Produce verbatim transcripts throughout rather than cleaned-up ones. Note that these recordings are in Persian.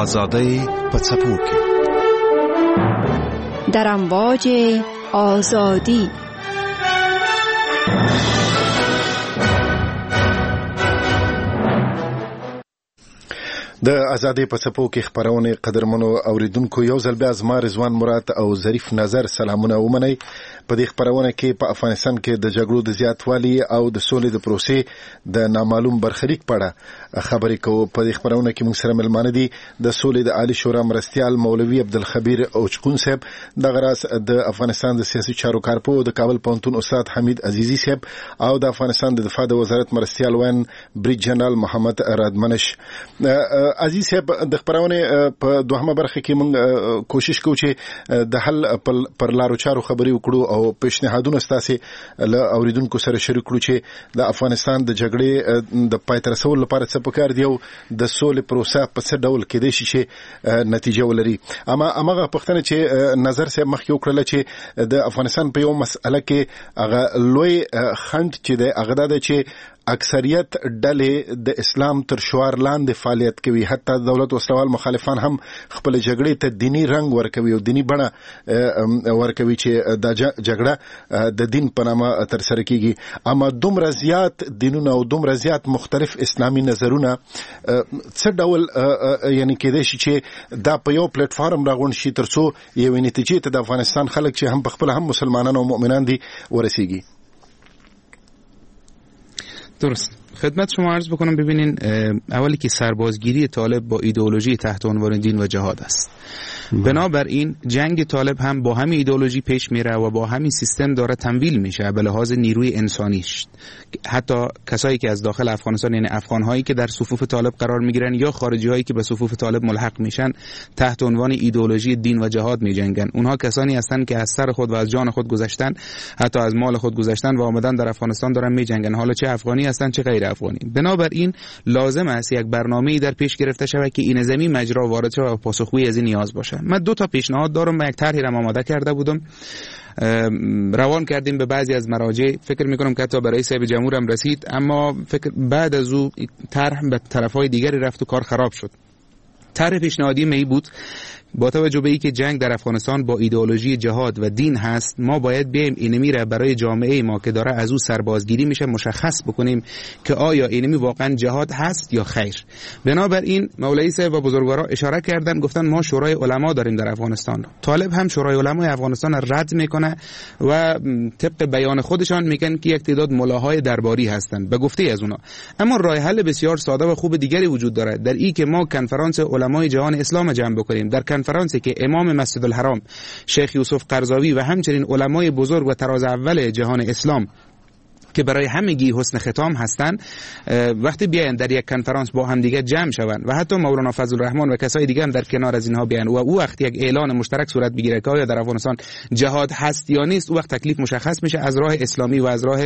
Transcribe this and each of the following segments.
آزادی په څپو کې در امواج آزادی. د ازادۍ په څپو کې خبرونه قدرمنو اوریدونکو یو ځل بیا زما رضوان مراد او ظریف نظر سلامونه ومنئ. په دې خبرونه کې په افغانستان کې د جګړو د زیاتوالي او د سولې د پروسې د نامعلوم برخلیک په اړه خبرې کوو. په دې خبرونه کې موږ سره ملمانه دي د سولې د عالی شورا مرستیال مولوي عبدالخبیر اوچکون صاحب، د غراس د افغانستان د سیاسي چارو کارپو د کابل پوهنتون استاد حمید عزیزی صاحب او د افغانستان د دفاع د وزارت مرستیال وین بریج جنرال محمد رادمنش. عزیز صاحب، د خبرونه په دوهمه برخه کې موږ کوشش کوو چې د حل پر لارو چارو خبرې وکړو او پیشنهادونه ستاسو له اوریدونکو سره شریک کړو چې د افغانستان د جګړې د پای ته رسولو لپاره څه پکار دی او د سولې پروسه په څه ډول کېدای شي چې نتیجه ولري. اما هغه پښتنه چې نظر صاحب مخکې وکړل چې د افغانستان په یو مسأله کې هغه لوی خند چې د هغه د چې اکثریت ډلې د اسلام تر شعار لاندې فعالیت کوي، حتی دولت وسلوال مخالفان هم خپل جګړې ته دینی رنگ ورکوي او دینی بڼه ورکوي چې د جګړه د دین په نامه تر سره کیږي. اما دومره زیات دینونه او دومره زیات مختلف اسلامي نظرونه څه ډول یعنی کېدای شي چې دا په یو پلیټ فارم راغون شي ترڅو یو نتیجې ته د افغانستان خلک چې هم په خپل هم مسلمانان او مؤمنان دي ورسیږي؟ درست. خدمت شما عرض بکنم. ببینین، اولی که سربازگیری طالب با ایدئولوژی تحت عنوان دین و جهاد است. بنابراین جنگ طالب هم با همین ایدئولوژی پیش میره و با همین سیستم داره تمویل میشه به لحاظ نیروی انسانیش. حتی کسایی که از داخل افغانستان، یعنی افغان‌هایی که در صفوف طالب قرار میگیرن یا خارجی‌هایی که به صفوف طالب ملحق میشن، تحت عنوان ایدئولوژی دین و جهاد میجنگن. اونها کسانی هستند که از سر خود و از جان خود گذشتن، حتی از مال خود گذشتن و آمدن در افغانستان دارن میجنگن، حالا چه افغانی هستن چه غیر افغانی. بنابراین لازم است یک برنامه‌ای در پیش گرفته شود که این زمین مجرا وارد شود و پاسخگوی از این نیاز باشه. من دو تا پیشنهاد دارم و یک طرحی را آماده کرده بودم، روان کردیم به بعضی از مراجع. فکر میکنم که حتی برای صاحب جمهور هم رسید، اما فکر بعد از او طرح به طرفای دیگری رفت و کار خراب شد. طرح پیشنهادی می بود با توجه به اینکه جنگ در افغانستان با ایدئولوژی جهاد و دین هست، ما باید بیایم اینمی را برای جامعه ما که داره از او سربازگیری میشه مشخص بکنیم که آیا اینمی واقعا جهاد هست یا خیر. بنابراین مولوی صاحب و بزرگوارا اشاره کردن، گفتن ما شورای علما داریم در افغانستان. طالب هم شورای علمای افغانستان را رد میکنه و طبق بیان خودشان میگن که یک تعداد ملاهای درباری هستند به گفته از اونا. اما راه حل بسیار ساده و خوب دیگری وجود داره، در این که ما کنفرانس علمای جهان اسلام جمع بکنیم. در کنفرانسی که امام مسجد الحرام شیخ یوسف قرضاوی و همچنین علمای بزرگ و تراز اول جهان اسلام که برای همگی حسن ختام هستند، وقتی بیاین در یک کنفرانس با هم دیگه جمع شوند و حتی مولانا فضل الرحمن و کسای دیگه هم در کنار از اینها بیان و او وقت یک اعلان مشترک صورت بگیره که آیا در افغانستان جهاد هست یا نیست، او وقت تکلیف مشخص میشه از راه اسلامی و از راه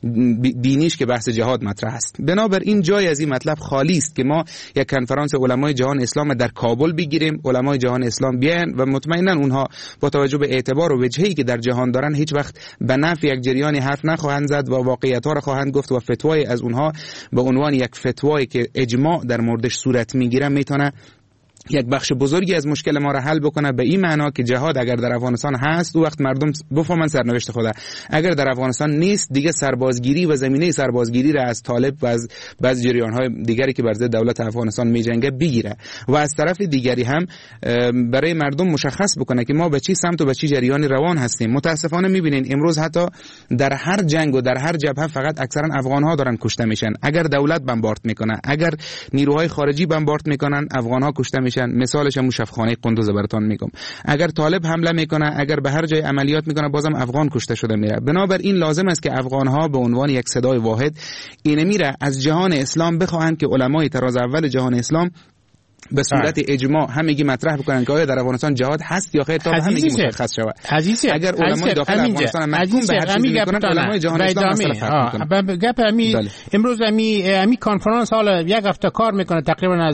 دینیش که بحث جهاد مطرح است. بنابراین جای از این مطلب خالی است که ما یک کنفرانس علمای جهان اسلام در کابل بگیریم، علمای جهان اسلام بیان و مطمئنا اونها با توجه به اعتبار و وجهی که در جهان دارن هیچ وقت به نفع یک جریانی حرف نخواهند زد و واقعیت‌ها را خواهند گفت و فتوای از اونها به عنوان یک فتوایی که اجماع در موردش صورت میگیره میتونه یک بخش بزرگی از مشکل ما را حل بکنه، به این معنا که جهاد اگر در افغانستان هست او وقت مردم بفهمن سرنوشت خوده، اگر در افغانستان نیست دیگه سربازگیری و زمینه سربازگیری را از طالب و از بعض جریان‌های دیگری که بر ضد دولت افغانستان میجنگه بگیره و از طرف دیگری هم برای مردم مشخص بکنه که ما به چی سمت و به چی جریانی روان هستیم. متاسفانه میبینین امروز حتی در هر جنگ و در هر جبهه فقط اکثرا افغان‌ها دارن کشته میشن. اگر دولت بمبارد میکنه، اگر نیروهای خارجی بمبارد میکنن، افغان‌ها کشته میشن. مثالش هم شفخانه قندوز براتون میگم. اگر طالب حمله میکنه، اگر به هر جای عملیات میکنه، بازم افغان کشته شده میره. بنابراین لازم است که افغان‌ها به عنوان یک صدای واحد این میره از جهان اسلام بخواهند که علمای تراز اول جهان اسلام به صورت اجماع همگی مطرح بکنن که آیا در افغانستان جهاد هست یا خیر تا همگی مشخص شود. اگر علمای داخل افغانستان محکوم به هر چیزی میکنن، علمای جهان اسلام مثلا فرق میکنن. گپ امی امروز امی امی کنفرانس حالا یک هفته کار میکنه تقریبا از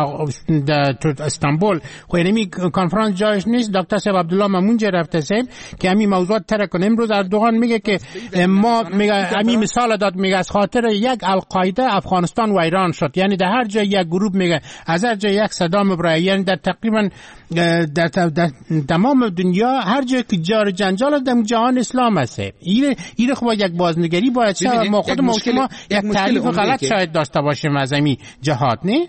استانبول. خو امی کنفرانس جایش نیست. دکتر صاحب عبدالله مامونجی رفته صاحب که امی موضوعات تر کنه. امروز اردوغان میگه که ما میگه امی مثال داد، میگه از خاطر یک القاعده افغانستان ویران شد. یعنی در هر جای یک گروه میگه از هر جای یک صدا مبرای، یعنی در تقریبا در تمام دنیا هر جای که جار جنجال در جهان اسلام است. این این خب یک بازنگری باید شه. ما خود ما یک تعریف غلط شاید داشته باشیم از این جهاد، نه؟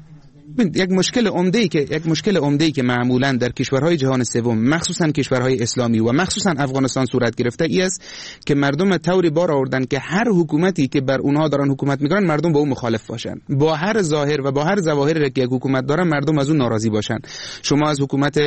یک مشکل عمده‌ای که یک مشکل عمده‌ای که معمولاً در کشورهای جهان سوم مخصوصاً کشورهای اسلامی و مخصوصاً افغانستان صورت گرفته ای است که مردم طوری بار آوردن که هر حکومتی که بر اونها دارن حکومت میکنن مردم با اون مخالف باشن، با هر ظاهر و با هر ظواهری که یک حکومت دارن مردم از اون ناراضی باشن. شما از حکومت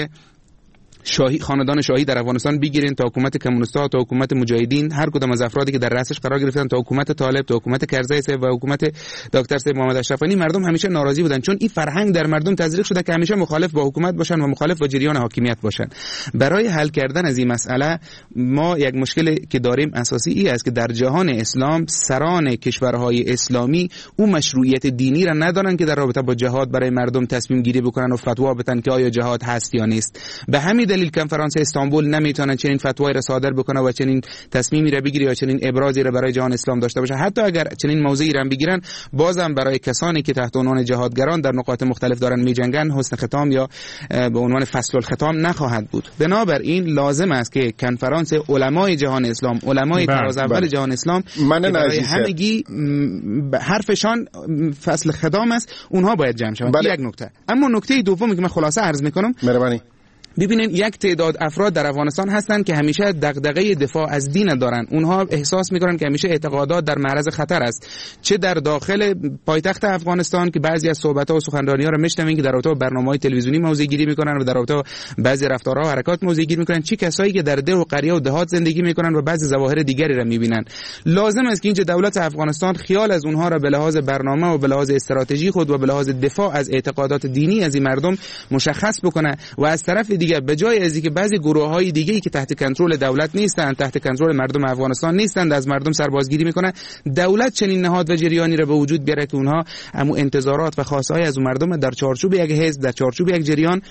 شاهی خاندان شاهی در افغانستان بگیرین تا حکومت کمونیست‌ها تا حکومت مجاهدین، هر کدام از افرادی که در رأسش قرار گرفتن تا حکومت طالب تا حکومت کرزی صاحب و حکومت دکتر صاحب محمد اشرف غنی، مردم همیشه ناراضی بودن، چون این فرهنگ در مردم تزریق شده که همیشه مخالف با حکومت باشن و مخالف با جریان حاکمیت باشن. برای حل کردن از این مسئله ما یک مشکل که داریم اساسی ای است که در جهان اسلام سران کشورهای اسلامی اون مشروعیت دینی را ندارن که در رابطه با جهاد برای مردم تصمیم گیری بکنن و فتوا بدن که آیا جهاد هست یا نیست. به همین دلیل کنفرانس استانبول نمیتونه چنین فتوایی را صادر بکنه و چنین تصمیمی را بگیره یا چنین ابرازی را برای جهان اسلام داشته باشه. حتی اگر چنین موضعی را بگیرن، بازم برای کسانی که تحت عنوان جهادگران در نقاط مختلف دارن میجنگن حسن ختام یا به عنوان فصل الختام نخواهد بود. بنابراین لازم است که کنفرانس علمای جهان اسلام، علمای طراز اول جهان اسلام، برای همگی حرفشان فصل ختام است، اونها باید جمع شوند. یک نکته. اما نکته دومی که من خلاصه عرض میکنم، مهربانی ببینین یک تعداد افراد در افغانستان هستند که همیشه دغدغه دفاع از دین دارن. اونها احساس میکنن که همیشه اعتقادات در معرض خطر است، چه در داخل پایتخت افغانستان که بعضی از صحبت‌ها و سخنرانی‌ها رو میشنوین که در رابطه با برنامه‌های تلویزیونی موضوع گیری میکنن و در رابطه با بعضی رفتارها و حرکات موضوع گیری میکنن، چه کسایی که در ده و قریه و دهات زندگی میکنن و بعضی ظواهر دیگری را میبینن. لازم است که اینجا دولت افغانستان خیال از اونها را به لحاظ برنامه و به لحاظ استراتژی خود و به لحاظ دفاع از اعتقادات دینی از این مردم مشخص بکنه و از طرف دیگه به جای از اینکه بعضی گروه‌های دیگه‌ای که تحت کنترل دولت نیستند، تحت کنترل مردم افغانستان نیستند، از مردم سربازگیری میکنه، دولت چنین نهاد و جریانی را به وجود بیاره که اونها همو انتظارات و خواسته‌های از مردم در چارچوب یک حزب، در چارچوب یک جریان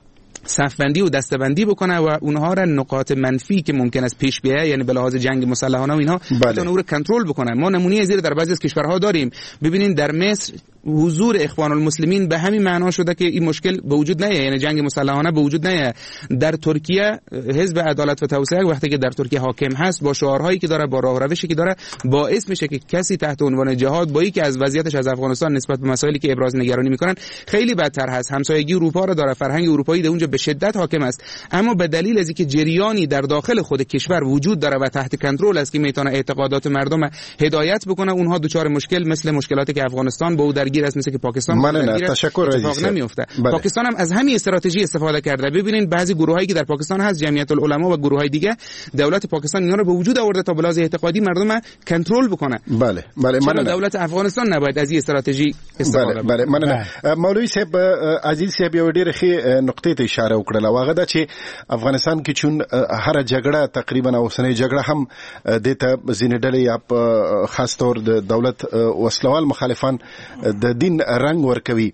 صفبندی و دستبندی بکنه و اونها را نقاط منفی که ممکن است پیش بیاید، یعنی به لحاظ جنگ مسلحانه و اینها، بتونه اون رو کنترل بکنه. ما نمونه زیر در بعضی از کشورها داریم. ببینین در مصر حضور اخوان المسلمین به همین معنا شده که این مشکل به وجود نیاد، یعنی جنگ مسلحانه به وجود نیاد. در ترکیه حزب عدالت و توسعه وقتی که در ترکیه حاکم هست، با شعارهایی که داره، با راه و روشی که داره، باعث میشه که کسی تحت عنوان جهاد با اینکه از وضعیتش از افغانستان نسبت به مسائلی که ابراز نگرانی میکنن خیلی بدتر هست، همسایگی اروپا رو داره، فرهنگ اروپایی در اونجا به شدت حاکم است، اما به دلیل از اینکه جریانی در داخل خود کشور وجود داره و تحت کنترل است که میتونه اعتقادات مردم هدایت بکنه، اونها دچار مشکل مثل مشکلاتی که افغانستان با او درگیر است، مثل که پاکستان من تشکر اتفاق نمیفته. پاکستان هم از همین استراتژی استفاده کرده. ببینین بعضی گروهایی که در پاکستان هست، جمعیت العلماء و گروهای دیگه، دولت پاکستان اینا رو به وجود آورده تا بلاز اعتقادی مردم کنترل بکنه. بله بله، من دولت افغانستان نباید از این استراتژی استفاده بله بله من مولوی صاحب عزیز صاحب یو ډېر ښه نقطې ته اشاره وکړه، واغه دا چې افغانستان کې چون هر جګړه تقریبا اوسنۍ جګړه هم د ته ځینې ډلې یا خاص طور د دولت وسلوال مخالفان د دین رنگ ورکوي.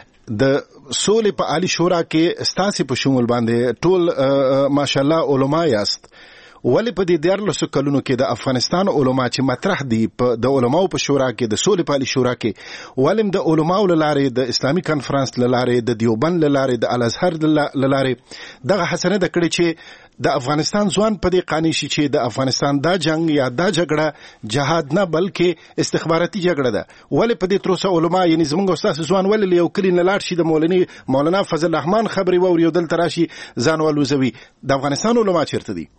د سولې په عالی شورا کې ستاسو په شمول باندې ټول ماشاءالله علما یاست، ولی په دې دیارلسو کلونو کې د افغانستان علما چې مطرح دي په د علماو په شورا کې، د سولې په عالی شورا کې، ولیم د علماو لاره، د اسلامي کانفرنس لاره، د دیوبند لاره، د الازهر لاره دغه حسنه د کړي چې د افغانستان ځوان په دې قانع شي چې د افغانستان دا جنگ یا دا جګړه جهاد نه بلکې استخباراتي جګړه ده. ولې په دې تروسه علما یعنی زمونږ استاد ځوان ولې یو کلی نه لاړ شي د مولوی مولانا فضل الرحمن خبري ووري دل تراشي ځان ولوزوي؟ د افغانستان علما چیرته دي؟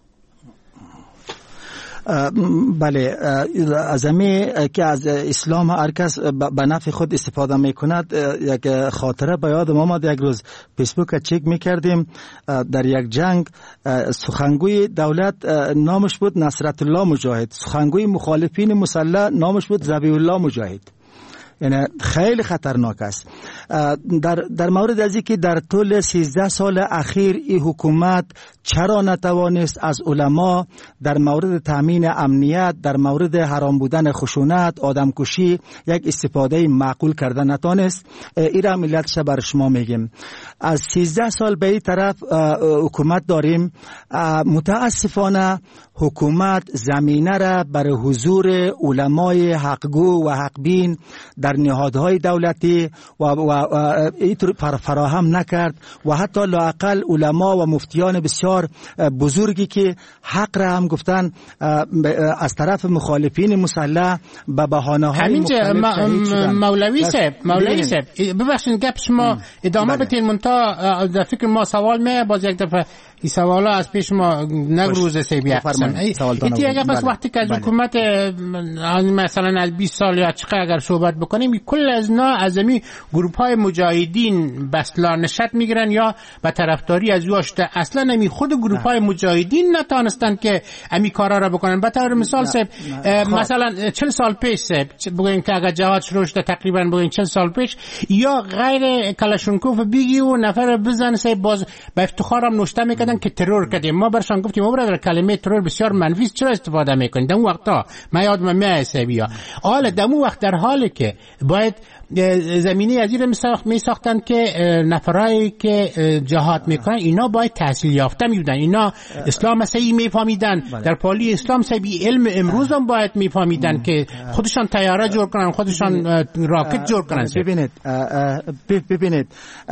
بله، از همه که از اسلام هر کس به نفع خود استفاده میکند، یک خاطره به یاد ما آمد. یک روز فیسبوک چک میکردیم، در یک جنگ سخنگوی دولت نامش بود نصرت الله مجاهد، سخنگوی مخالفین مسلح نامش بود ذبیح الله مجاهد. یعنی خیلی خطرناک است. در در مورد از اینکه در طول سیزده سال اخیر این حکومت چرا نتوانست از علما در مورد تامین امنیت، در مورد حرام بودن خشونت، آدمکشی یک استفاده معقول کرده نتوانست، این را ملتش بر شما میگیم. از سیزده سال به این طرف حکومت داریم. متاسفانه حکومت زمینه را برای حضور علمای حقگو و حقبین در در نهادهای دولتی و, و, و اینطور فراهم نکرد و حتی لااقل علما و مفتیان بسیار بزرگی که حق را هم گفتن از طرف مخالفین مسلح به بهانه‌های مختلف شهید شدن. مولوی صاحب مولوی صاحب ببخشید گپ شما ادامه بدین، منتها در فکر ما سوال می باز یک دفعه این سوالا از پیش ما نگروز سیبی اقسام ایتی اگر پس وقتی که از حکومت مثلا از بیست سال یا چقدر اگر صحبت بکنیم کل از نا از امی گروپ های مجاهدین بسلا نشد میگیرن یا به طرفداری از یاشته اصلا امی خود گروپ های مجاهدین نتانستن که امی کارا را بکنن. به طور مثال سب مثلا چهل سال پیش سب بگوین که اگر جهاد شروع شده تقریبا بگوین چهل سال پیش یا غیر کلاشونکوف بیگی و نفر بزن سب باز به افتخارم نوشته میکردن که ترور کردیم. ما برشان گفتیم برادر کلمه ترور بسیار منفی است، چرا استفاده میکنید؟ در اون وقتا ما یادم میاد سبیا حالا در اون وقت در حالی که باید زمینه از این می ساختن که نفرایی که جهاد میکنن اینا باید تحصیل یافته می بودن، اینا اسلام صحیح میفهمیدن، در پالی اسلام صحیح علم امروز هم باید میفهمیدن که خودشان طیاره جور کنن، خودشان راکت جور کنن. ببینید ببینید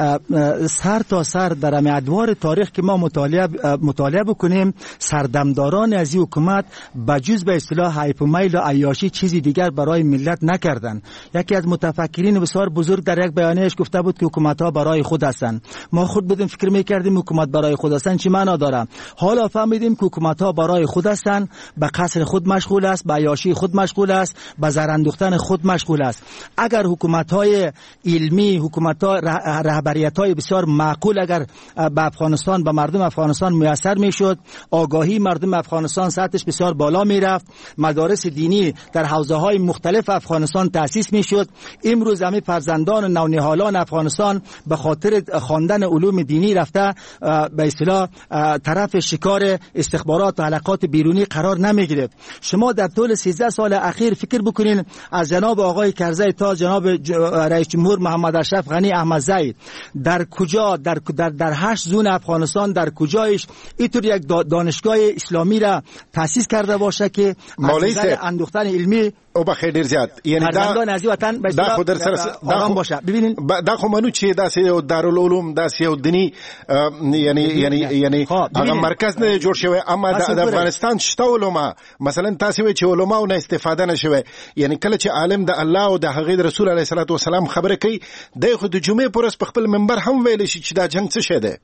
سر تا سر در ادوار تاریخ که ما مطالعه مطالعه بکنیم سردمداران از این حکومت بجز به اصطلاح هایپ و میل و عیاشی چیزی دیگر برای ملت نکردن. یکی از متفکرین بسیار بزرگ در یک بیانیه‌اش گفته بود که حکومت‌ها برای خود هستند. ما خود بودیم فکر می‌کردیم حکومت برای خود هستند چی معنا داره؟ حالا فهمیدیم که حکومت‌ها برای خود هستند، به قصر خود مشغول است، به عیاشی خود مشغول است، به زر اندوختن خود مشغول است. اگر حکومت‌های علمی، حکومت‌ها رهبریت‌های بسیار معقول اگر به افغانستان به مردم افغانستان میسر میشد، آگاهی مردم افغانستان سطحش بسیار بالا میرفت، مدارس دینی در حوزه‌های مختلف افغانستان تأسیس میشد، امروز همه فرزندان و نونهالان افغانستان به خاطر خواندن علوم دینی رفته به اصطلاح طرف شکار استخبارات و حلقات بیرونی قرار نمیگیره. شما در طول سیزده سال اخیر فکر بکنین از جناب آقای کرزی تا جناب رئیس جمهور محمد اشرف غنی احمدزی در کجا در در در هشت زون افغانستان در کجایش اینطور یک دانشگاه اسلامی را تأسیس کرده باشه که از اندوختن علمی او بخیر ډیر زیات یعنی دا دا خو در سره دا خو باشه ببینین دا خو منو چې دا سه دارالعلوم دا سه دینی یعنی یعنی یعنی هغه مرکز نه جوړ شوی اما د افغانستان شته علما مثلا تاسو وی چې علما نه استفاده نشوي یعنی کله چې عالم د الله او د هغه رسول علیه الصلاه والسلام خبره کوي د خو د جمعې پر اس خپل منبر هم ویل شي چې دا جنگ څه شه ده.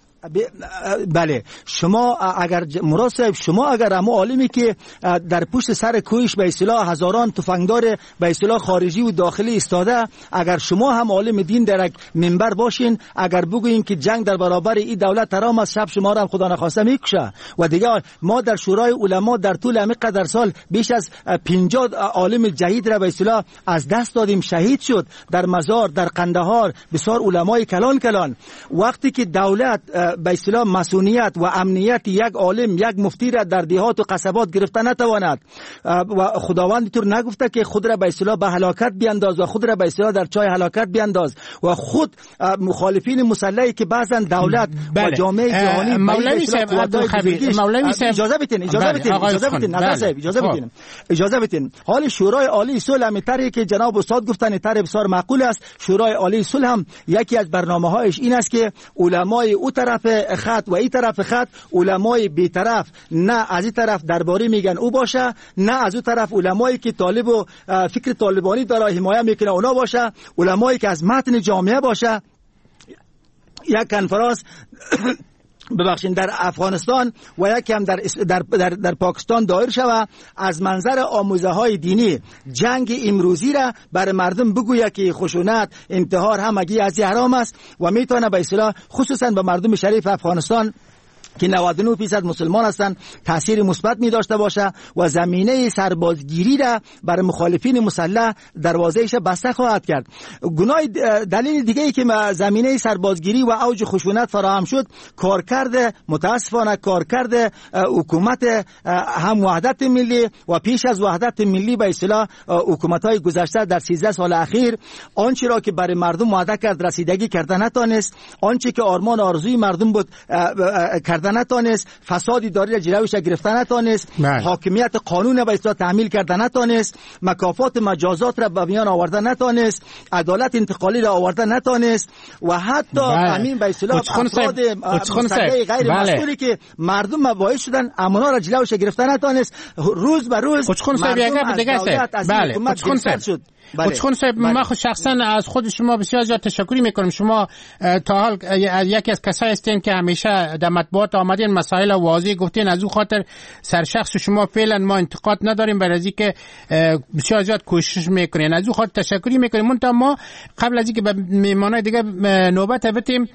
بله شما اگر مراد صاحب شما اگر هم عالمی که در پشت سر کویش به اصطلاح هزاران تفنگدار به اصطلاح خارجی و داخلی ایستاده، اگر شما هم عالم دین در یک منبر باشین اگر بگوین که جنگ در برابر این دولت حرام است شب شما را هم خدا نخواسته میکشه. و دیگه ما در شورای علما در طول همین قدر سال بیش از پنجاه عالم جدید را به اصطلاح از دست دادیم، شهید شد در مزار در قندهار بسیار علمای کلان کلان. وقتی که دولت به اصطلاح مسئولیت و امنیت یک عالم یک مفتی را در دیهات و قصبات گرفته نتواند و خداوند طور نگفته که خود را به اصطلاح به هلاکت بیانداز و خود را به اصطلاح در چای هلاکت بیانداز و خود مخالفین مسلحی که بعضا دولت بله. و جامعه جهانی مولوی صاحب عبدالخبیر مولوی صاحب اجازه بدین اجازه بدین اجازه بدین نظر صاحب اجازه بدین اجازه بدین حال شورای عالی صلح همطوری که جناب استاد گفتن طرح بسیار معقول است. شورای عالی صلح هم یکی از برنامه‌هایش این است که علمای او طرف خط و این طرف خط علمای بی‌طرف نه از این طرف درباری میگن او باشه نه از اون طرف علمایی که طالب و فکر طالبانی داره حمایت میکنه اونا باشه، علمایی که از متن جامعه باشه. یک کنفرانس ببخشید در افغانستان و یکی هم در, در, در, در پاکستان دایر شود از منظر آموزه های دینی جنگ امروزی را بر مردم بگوید که خشونت انتحار همگی از حرام است و میتونه به اصطلاح خصوصا به مردم شریف افغانستان که نود و نه درصد مسلمان هستند تاثیر مثبت می داشته باشه و زمینه سربازگیری را بر مخالفین مسلح دروازه‌اش بسته خواهد کرد. گناه دلیل دیگه ای که زمینه سربازگیری و اوج خشونت فراهم شد کارکرد متاسفانه کارکرد حکومت هم وحدت ملی و پیش از وحدت ملی به اصطلاح حکومت‌های گذشته در سیزده سال اخیر آنچه را که برای مردم وعده کرد رسیدگی کرده نتونست، آنچه که آرمان آرزوی مردم بود کرده کردن نتونست، فساد اداری را جلوش گرفتن نتونست، حاکمیت قانون به اصطلاح تعمیل کردن نتونست، مکافات مجازات را به میان آوردن نتونست، عدالت انتقالی را آوردن نتونست و حتی همین به اصطلاح افراد مستقل غیر مسئولی که مردم مباعث شدن امنا را جلوش گرفتن نتونست. روز به روز مردم از دولت از حکومت گرفتار شد. بچخون صاحب من خود شخصا از خود شما بسیار زیاد تشکر میکنم. شما تا حال یکی از کسایی هستین که همیشه در مطبوعات آمدین مسائل واضح گفتین، از او خاطر سرشخص شما فعلا ما انتقاد نداریم برای از اینکه بسیار زیاد کوشش میکنین، از او خاطر تشکری میکنیم. منتها ما قبل از اینکه به میهمانای دیگه نوبت بدیم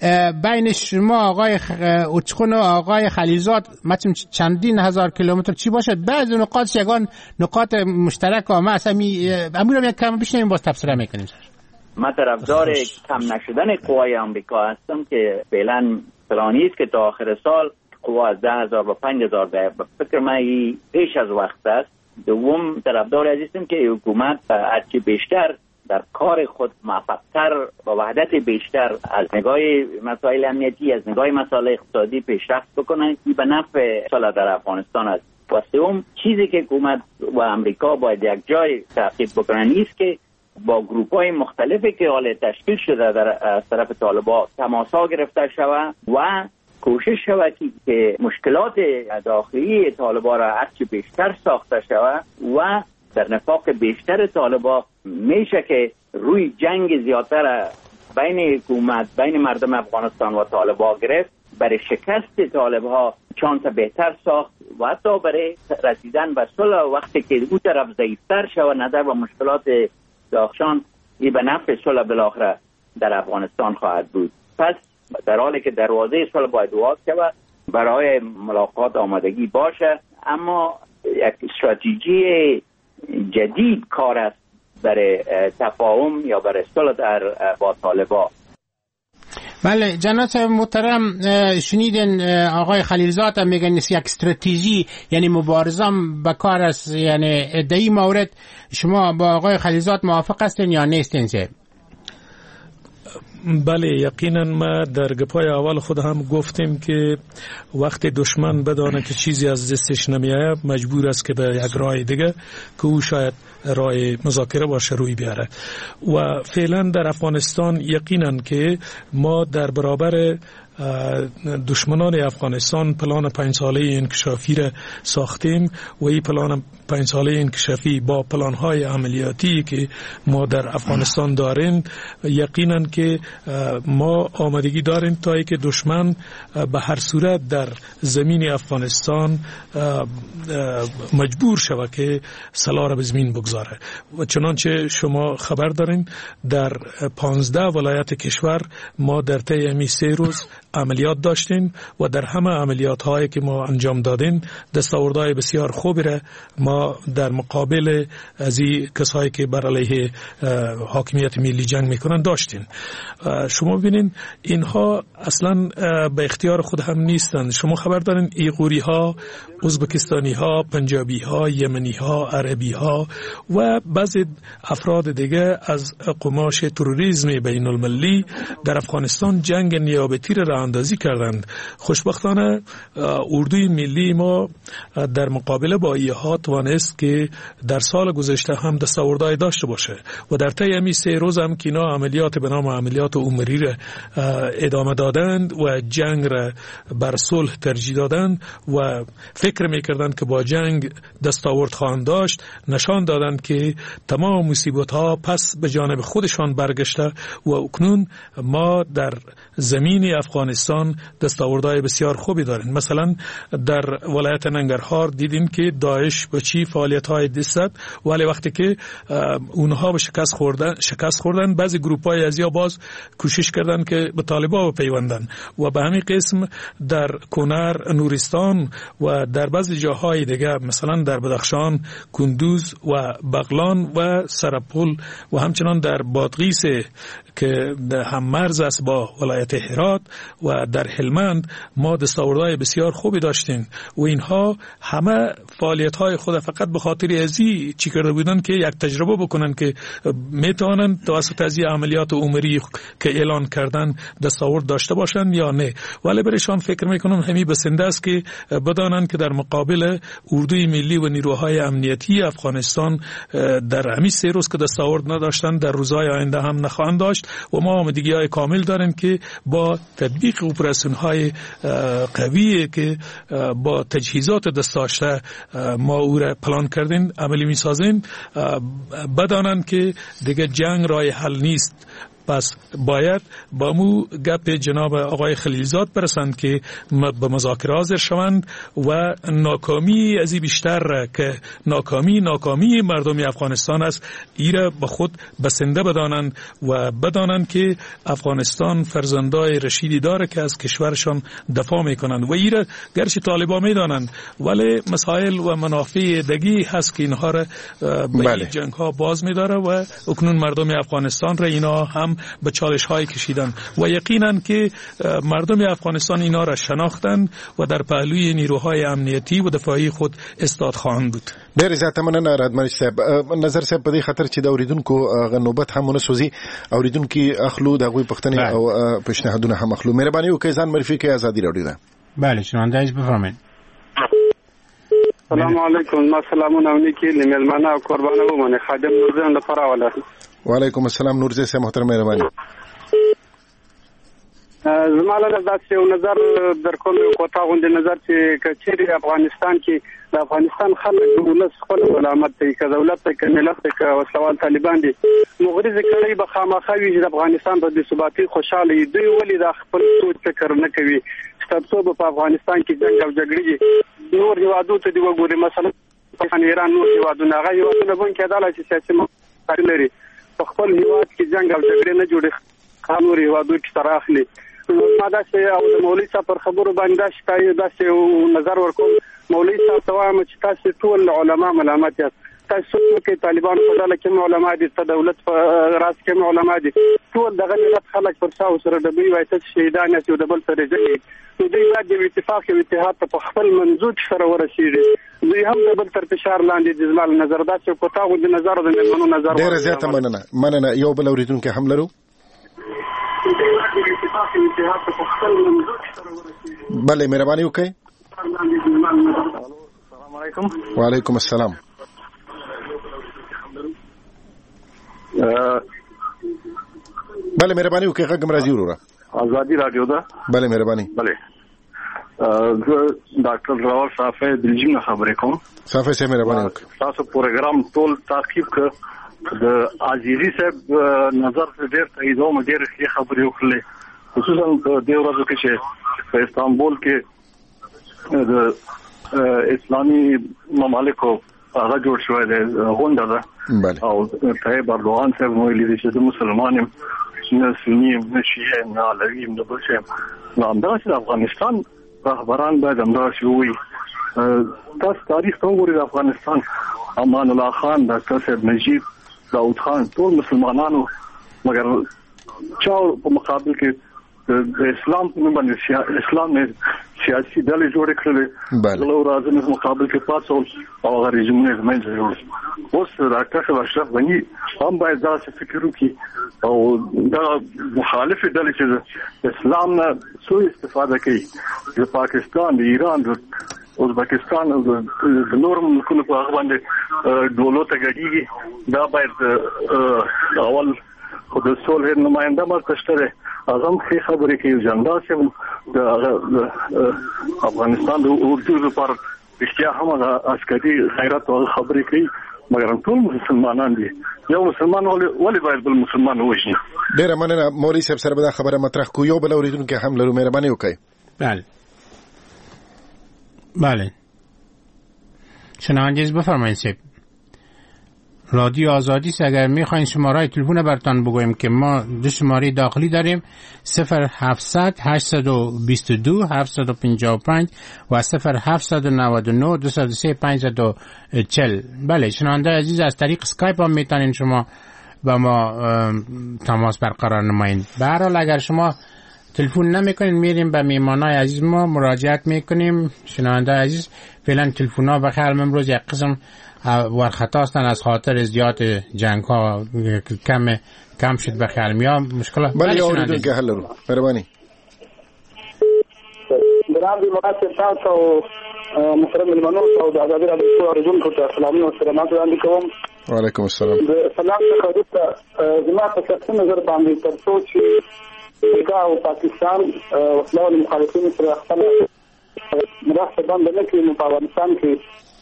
بین شما آقای اوچخون و آقای خلیلزاد مثلا چندین هزار کیلومتر چی باشه، بعضی نقاط یگان نقاط مشترک ما اصلا امور کم بشنیم باز تفسیر میکنیم. من طرفدار کم نشدن قوای آمریکا هستم که فعلا پلانی است که تا آخر سال قوا از ده هزار و پنج هزار به فکر من پیش از وقت است. دوم طرفدار هستم که حکومت هرچی بیشتر در کار خود موفق‌تر با وحدت بیشتر از نگاه مسائل امنیتی، از نگاه مسائل اقتصادی پیشرفت بکنه، این به نفع سال در افغانستان است. و سوم چیزی که حکومت و امریکا باید یک جای تعقیب بکنن نیست که با گروپ‌های مختلفی که حالا تشکیل شده در از طرف طالبان تماسا گرفته شود و کوشش شود که مشکلات داخلی طالبان را هرچی بیشتر ساخته شود و در نفاق بیشتر طالبان میشه که روی جنگ زیادتر بین حکومت بین مردم افغانستان و طالبان گرفت، برای شکست طالبها چانس بهتر ساخت و حتی برای رسیدن به صلح وقتی که او طرف ضعیفتر شود نظر و مشکلات داخشان این به نفع صلح بالاخره در افغانستان خواهد بود. پس در حالی که دروازه صلح باید باز شود، برای ملاقات آمادگی باشه، اما یک استراتژی جدید کار است برای تفاهم یا برای صلح در با طالبان. بله جناب محترم شنیدین آقای خلیلزاد هم میگن یک استراتژی یعنی مبارزم به کار است، یعنی در این مورد شما با آقای خلیلزاد موافق هستین یا نیستین؟ بله یقینا ما در گپای اول خود هم گفتیم که وقتی دشمن بدانه که چیزی از دستش نمیآید مجبور است که به یک راه دیگه که او شاید راه مذاکره باشه روی بیاره و فعلا در افغانستان یقینا که ما در برابر دشمنان افغانستان پلان پنج ساله انکشافی را ساختیم و این پلان پنج ساله انکشافی با پلان‌های عملیاتی که ما در افغانستان داریم یقینا که ما آمادگی داریم تا اینکه دشمن به هر صورت در زمین افغانستان مجبور شود که سلاح را به زمین بگذاره و چنانچه شما خبر دارین در پانزده ولایت کشور ما در طی همین سه روز عملیات داشتیم و در همه عملیات هایی که ما انجام دادیم دستاوردهای بسیار خوبی را ما در مقابل از این کسایی که بر علیه حاکمیت ملی جنگ میکنن داشتیم. شما ببینین اینها اصلا به اختیار خود هم نیستند. شما خبر دارین ایغوری ها، ازبکستانی ها، پنجابی ها، یمنی ها، عربی ها و بعضی افراد دیگه از قماش تروریسم بین المللی در افغانستان جنگ نیابتی را اندازی کردند. خوشبختانه اردوی ملی ما در مقابله با ایها توانست که در سال گذشته هم دستاوردهای داشته باشه و در طی همین سه روز هم که اینا عملیات به نام عملیات عمری را ادامه دادند و جنگ را بر صلح ترجیح دادند و فکر میکردند که با جنگ دستاورد خواهند داشت، نشان دادند که تمام مصیبت ها پس به جانب خودشان برگشته و اکنون ما در زمین افغانستان دستاوردهای بسیار خوبی داریم. مثلا در ولایت ننگرهار دیدیم که داعش به چی فعالیت های دست زد ولی وقتی که اونها به شکست خوردن شکست خوردن بعضی گروپ های از یا باز کوشش کردن که به طالبان بپیوندن و به همین قسم در کنر، نورستان و در بعضی جاهای دیگه مثلا در بدخشان، کندوز و بغلان و سرپل و همچنان در بادغیس که هم مرز است با ولایت هرات و در هلمند ما دستاوردهای بسیار خوبی داشتیم و اینها همه فعالیت های خود فقط به خاطر ازی چی کرده بودن که یک تجربه بکنن که میتونن توسط از عملیات عمری که اعلان کردن دستاورد داشته باشن یا نه. ولی برایشان فکر میکنم همین بسنده است که بدانند که در مقابل اردوی ملی و نیروهای امنیتی افغانستان در همین سه روز که دستاورد نداشتن در روزهای آینده هم نخواهند داشت و ما آمادگی های کامل داریم که با تطبیق اپراسیون های قوی که با تجهیزات دست داشته ما او را پلان کردیم عملی می سازیم. بدانند که دیگه جنگ راه حل نیست، پس باید با مو گپ جناب آقای خلیلزاد برسند که به مذاکره حاضر شوند و ناکامی ازی بیشتر که ناکامی ناکامی مردم افغانستان است ایره به خود بسنده بدانند و بدانند که افغانستان فرزندای رشیدی داره که از کشورشان دفاع میکنند و ایره گرچه طالبان میدانند ولی مسائل و منافع دگی هست که اینها را به بله. جنگ ها باز میداره و اکنون مردم افغانستان را اینا هم به چالش های کشیدن و یقینا که مردم افغانستان اینا را شناختن و در پهلوی نیروهای امنیتی و دفاعی خود استاد خواهند بود. ډېر زیاته مننه رادمنش صاحب. نظر صاحب په دې خاطر چې د اوریدونکو نوبت هم ونسوځي اوریدونکو اخلو د غوي پښتنې او پیشنهادونه هم اخلو. مهرباني وکړئ ځان معرفي کړئ. ازادي راډیو ده. بله شنونده‌اش بفرمایید. السلام علیکم. ما سلامونه ونیکی لملمنه او قربانه ومنه خادم نورزان لپاره ولا. وعلیکم السلام نورزه صاحب محترم مهرباني. زماله داسې یو نظر در کوم کوتا غونډه نظر چې کچېری افغانستان کې د افغانستان خلک د ولس خپل علامت دی که دولت ته کې ملت ته کې وسوال طالبان دي مغرض کړي به خامخوي چې افغانستان په دې ثباتي خوشاله دی ولی د خپل سوچ فکر نه کوي ستاسو په افغانستان کې جنگ او جګړې نور هیوادو ته دی وګوري مثلا ایران نور هیوادونه هغه هیوادونه بون کې عدالت سیاسي مخالفت لري په خپل هیواد کې جنگ او جګړې نه جوړي قانون هیوادو کې تراخلي ما دا چې او د مولوی صاحب پر خبرو باندې شتای دا چې نظر ورکوم مولوی صاحب ته وایم چې تاسو ټول علما ملامت یاست تاسو کې طالبان په ډله کې علما دي ته دولت په راس کې علما دي ټول دغه ملت خلک پر ساو سره د دوی وایي چې شهیدان یې د بل سره ځي نو دوی باید د اتفاق او اتحاد په خپل منځوج سره ورسیږي دوی هم د بل تر فشار لاندې د زمال نظر دا چې په تاغو د نظر د منو نظر ډېر زیاته مننه مننه یو بل اوریدونکو هم لرو. بله مهرباني وکړئ. السلام علیکم. وعلیکم السلام. بله مهرباني وکړئ. غږ مرزي وروره. ازادي رادیو ده. بله مهرباني. بله زه ډاکټر راول صافی بلجیم خبرې کوم. صافی صاحب مهرباني وکړئ. تاسو پروګرام ټول تعقیب کړ د عزیزي صاحب نظر ډېر تاییدوم ډېر ښه خبرې وکړلې خصوصا په دې ورځو کې چې په استانبول کې د اسلامي ممالکو هغه جوړ شوی دی غونډه ده او طیب اردوغان صاحب ویلي دي چې د مسلمان یم نه سني یم نه شیعه یم نه علوي یم نه بل شی یم نو همدغسې د افغانستان رهبران باید همدغسې ووایي. تاسو تاریخ ته وګورئ د افغانستان امان الله خان ډاکټر صاحب نجیب داود خان ټول مسلمانانو مګر چا په مقابل کې د اسلام په نوم باندې اسلام نه سیاسي ډلې جوړې کړلې غلو راځي په مقابل کې پاتول او هغه رژیمونه زموږ جوړ اوس ډاکټر اشرف غني هم باید دا فکر وکړي او دا مخالف ډلې چې اسلام نه سو استفاده کوي د پاکستان د ایران د ازبکستان او د نور ملکونو په هغه باندې ډولو ته غړيږي دا باید اول د سولې نماینده مرکزته اعظم خې خبرې کوي جندا چې د افغانستان د اردو لپاره اشتیا هم عسکري غیرت او خبرې کوي مګر ټول مسلمانان دي یو مسلمان ولې باید بل مسلمان وشي. ډېر مننه مولوی صاحب سره به دا خبره مطرح کو یو بل اوریدونکو هم لرو مهرباني وکړئ. بله بله شنوندگان بفرمایید صاحب. رادیو آزادی است. اگر میخواین شماره تلفن براتون بگویم که ما دو شماره داخلی داریم صفر هفتصد هشتصد و بیست و دو هفتصد و پنجاه و پنج و صفر هفتصد و نود و نه دویست و سه پانصد و چهل. بله شنونده عزیز از طریق اسکایپ هم میتونین شما با ما تماس برقرار نمایید. به هر حال اگر شما تلفن نمیکنین، میریم به میهمانای عزیز ما مراجعت میکنیم. شنونده عزیز فعلا تلفن‌ها بخیر. امروز یک قسم ورخطا هستن از خاطر زیاد جنگ ها کم کم شد به خیال میاد مشکل. بله اوریدون که حل رو مهربانی برام دی مناسب تاسو محترم ملمنو او د ازادي راډیو اوریدون کو ته سلامونه او سلامات وړاندې کوم. وعلیکم السلام. سلام څخه د زما په شخصي نظر باندې تر څو چې امریکا او پاکستان وسله مخالفین سره خپل مرسته باندې نه کوي نو په افغانستان کې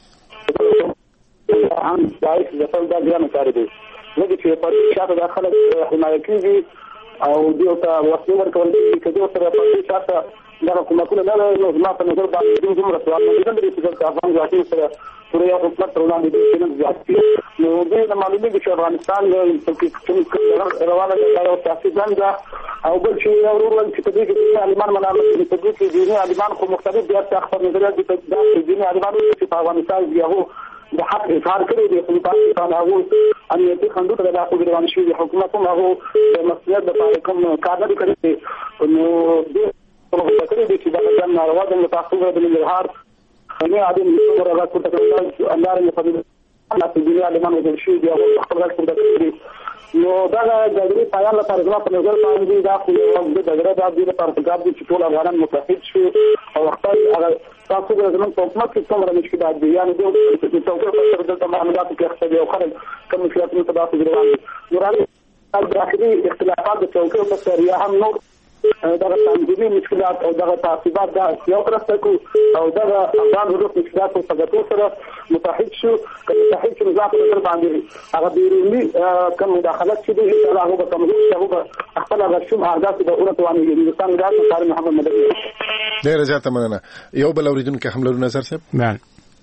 هم دایښ ځپل دا ګرانه کار دی. لکه چې په شاته داخله حمایه کیږي او دیو ته وسله ورکول کیږي چې دیو سره په شاته دا حکومتونه نه نو زما په نظر باندې د دومره سوال نه دی چې افغان ځواکونه سره پوره یو حکومت روانه دي چې نه ځاتي نو دې معلومه دي چې افغانستان په کې کوم روانه ده او تاسیس څنګه او بل چې یو ورول چې په دې کې عالمان منامه په دې کې دیني عالمان خو مختلف دي چې خپل نظریات دي د دیني عالمان چې په افغانستان کې هغه د حق اظهار کړی دی خو پاکستان هغه امنیتي خنډو ته د لاقو روان شوی دی. حکومت هم هغه د مسؤلیت لپاره کوم کار نه کوي نو دې په کړی دی چې دا ځان ناروا د متأخر د اظهار خني عادي نشو راغلی ته کوي الله رحم فضل الله په دنیا د منو د شي دی او خپل راځي کوي نو دا د جګړې پایان لپاره زما په نظر باندې دا خو یو د جګړې د دې لپاره پکار دي چې ټول افغانان متحد شي او خپل هغه تاسو د زمون په حکومت کې څومره مشکلات دي یعنی د توګه په سر د معاملاتو کې اخته دي او خلک کوم مشکلات په تاسو روان دي. نو داخلي اختلافات د توګه په سر یا هم نور دغه تنظیمي مشکلات او دغه تعصبات دا یو طرف کو او دغه افغان حروف مشکلات په سبب سره متحد شو کله متحد شو ځکه په باندې هغه بیرونی کوم مداخلت چې دی هغه به کوم څه هغه خپل هغه شوم اهداف د اورته وانه دي هندستان د کار محمد مدني. ډیر زیاته مننه. یو بل اوریدونکو حمله نظر صاحب. بله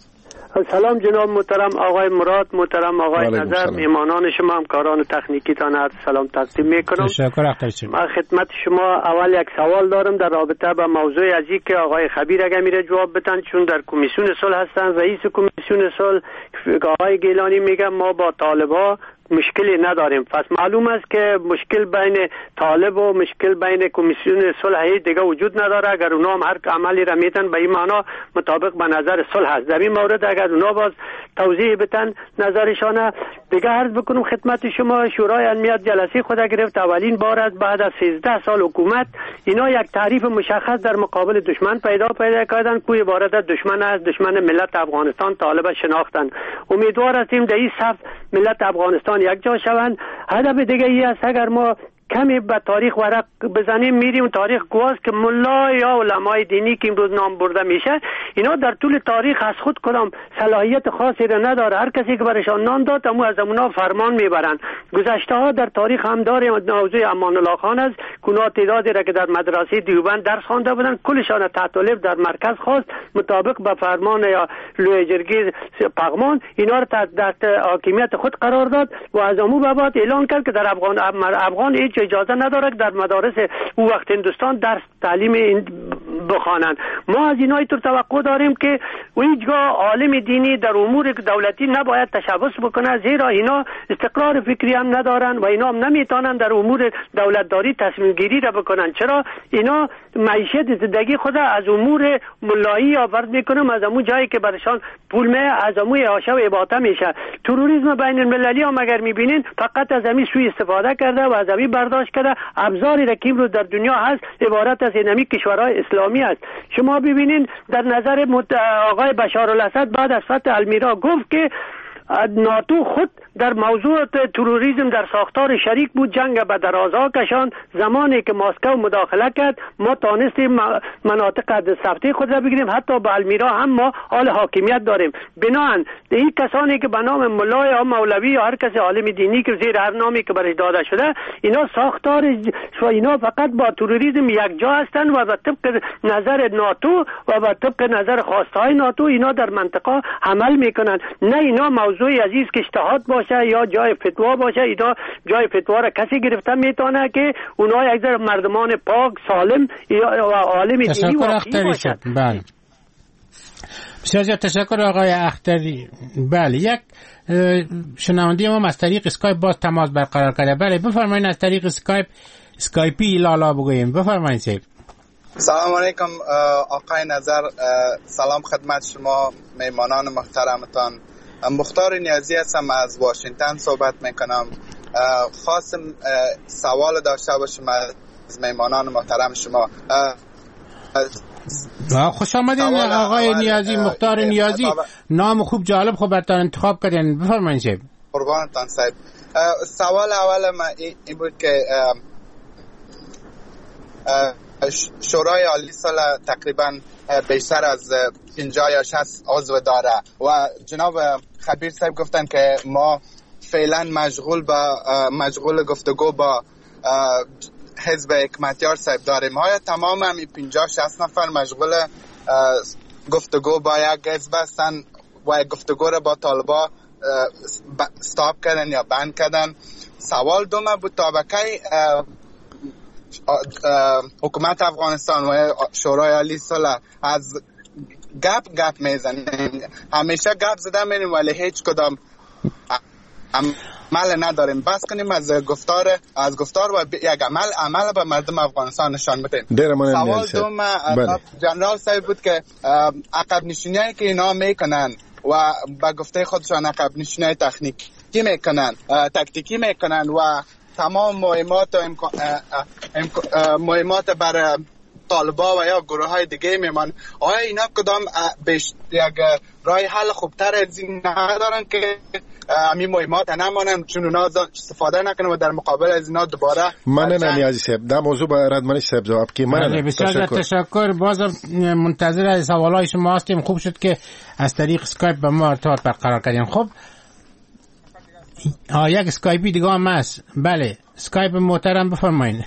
سلام جناب محترم آقای مراد، محترم آقای نظر، میهمانان شما، همکاران تکنیکی تان عرض سلام تقدیم میکنم. تشکر اختر. من خدمت شما اول یک سوال دارم در رابطه با موضوع ازی که آقای خبیر اگر میره جواب بدن، چون در کمیسیون صلح هستن. رئیس کمیسیون صلح آقای گیلانی میگه ما با طالبا مشکلی نداریم. پس معلوم است که مشکل بین طالب و مشکل بین کمیسیون صلح دیگه وجود نداره. اگر اونا هم هر عملی را میتن به این معنا مطابق به نظر صلح است. در این مورد اگر اونا باز توضیح بدن نظرشانه. دیگه عرض بکنم خدمت شما شورای امنیت جلسه خود گرفت اولین بار است بعد از سیزده سال حکومت اینا یک تعریف مشخص در مقابل دشمن پیدا پیدا کردن. کوی عبارت دشمن است، دشمن ملت افغانستان طالب شناختن. امیدوار هستیم در این صف ملت افغانستان یک جا شوند. هدف دیگه ای است اگر ما کمی به تاریخ ورق بزنیم میریم تاریخ گواست که ملا یا علمای دینی که امروز نام برده میشه اینا در طول تاریخ از خود کدام صلاحیت خاصی را نداره. هر کسی که برشان نام داد امو از امونا فرمان میبرن. گذشته ها در تاریخ هم داریم. موضوع امان الله خان است کنا تعدادی را که در مدرسه دیوبند درس خوانده بودن کلشان تحت الف در مرکز خواست مطابق به فرمان یا لوی جرگی پغمان اینا را تحت حاکمیت خود قرار داد و از امو به بعد اعلان کرد که در افغان افغان هیچ اجازه نداره که در مدارس او وقت هندوستان درس تعلیم بخوانند. ما از اینایی تو توقع داریم که هیچگاه عالم دینی در امور دولتی نباید تشبث بکنه زیرا اینا استقرار فکری هم ندارن و اینا هم نمیتونن در امور دولتداری تصمیم گیری را بکنن. چرا اینا معیشت زندگی خود از امور ملایی آورد میکنن از امون جایی که برشان پول می از امون عاشه و عباده میشه. تروریسم بین المللی هم اگر میبینین فقط از همین سوی استفاده کرده و از همین برداشت کرده. ابزاری را که امروز در دنیا هست عبارت از اینمی کشورهای اسلامی است. شما ببینین در نظر آقای بشار الاسد بعد از فتح المیرا گفت که ناتو خود در موضوع تروریسم در ساختار شریک بود. جنگ به درازها کشان. زمانی که مسکو مداخله کرد ما تانستیم مناطق سفته خود را بگیریم. حتی به المیرا هم ما حال حاکمیت داریم. بناهن این کسانی که به نام ملای یا مولوی یا هر کسی عالم دینی که زیر هر نامی که برش داده شده اینا ساختار و اینا فقط با تروریسم یک جا هستند و به طبق نظر ناتو و به طبق نظر خواستهای ناتو اینا در منطقه عمل میکنند. نه اینا موضوعی عزیز که اجتهاد باشه یا جای فتوا باشه. اینا جای فتوا را کسی گرفته میتونه که اونها یک مردمان پاک سالم یا عالم دینی واقعی باشد. بله بسیار زیاد تشکر آقای اختری. بله یک شنونده ما از طریق اسکایپ باز تماس برقرار کرده. بله بفرمایید از طریق اسکایپ اسکایپی لالا بگوییم. بفرمایید سید. سلام علیکم آقای نظر، سلام خدمت شما میمانان محترمتان. مختار نیازی هستم، از واشنگتن صحبت میکنم. خواستم سوال داشته باشم از میمانان محترم شما. خوش آمدین آقای نیازی، مختار نیازی. نام خوب جالب خوب براتون انتخاب کردین. بفرمایید شب. قربانتان صاحب. سوال اول من این بود که شورای عالی سال تقریبا بیشتر از پنجاه یا شصت عضو داره و جناب خبیر صاحب گفتن که ما فعلا مشغول با مشغول گفتگو با حزب حکمتیار صاحب داریم. های تمام همی پنجاه شصت نفر مشغول گفتگو با یک حزب هستن و گفتگو را با طالبا استاپ کردن یا بند کردن. سوال دوم بود طبقه حکومت افغانستان و شورای عالی صلح از گپ گپ میزنیم، همیشه گپ زده میریم ولی هیچ کدام عمل نداریم. بس کنیم از گفتار از گفتار و یک عمل عمل به مردم افغانستان نشان بدیم. سوال دوم جنرال صاحب بود که عقب نشینی که اینا میکنن و با گفته خودشان عقب نشینی تکنیکی میکنن تکتیکی میکنن و تمام مهمات و امکان مهمات بر طالبا و یا گروه های دیگه میمان. آیا اینا کدام بیش یک رای حل خوبتر از این ندارن که همین مهمات نمانن چون اونا استفاده نکنن و در مقابل از اینا دوباره من نیازی صاحب در موضوع با ردمنش صاحب جواب کی؟ من بسیار تشکر. بازم منتظر سوالای شما هستیم. خوب شد که از طریق اسکایپ با ما ارتباط برقرار کردین. خب آه یک اسکایپی دیگه هم هست. بله اسکایپ محترم بفرمایید.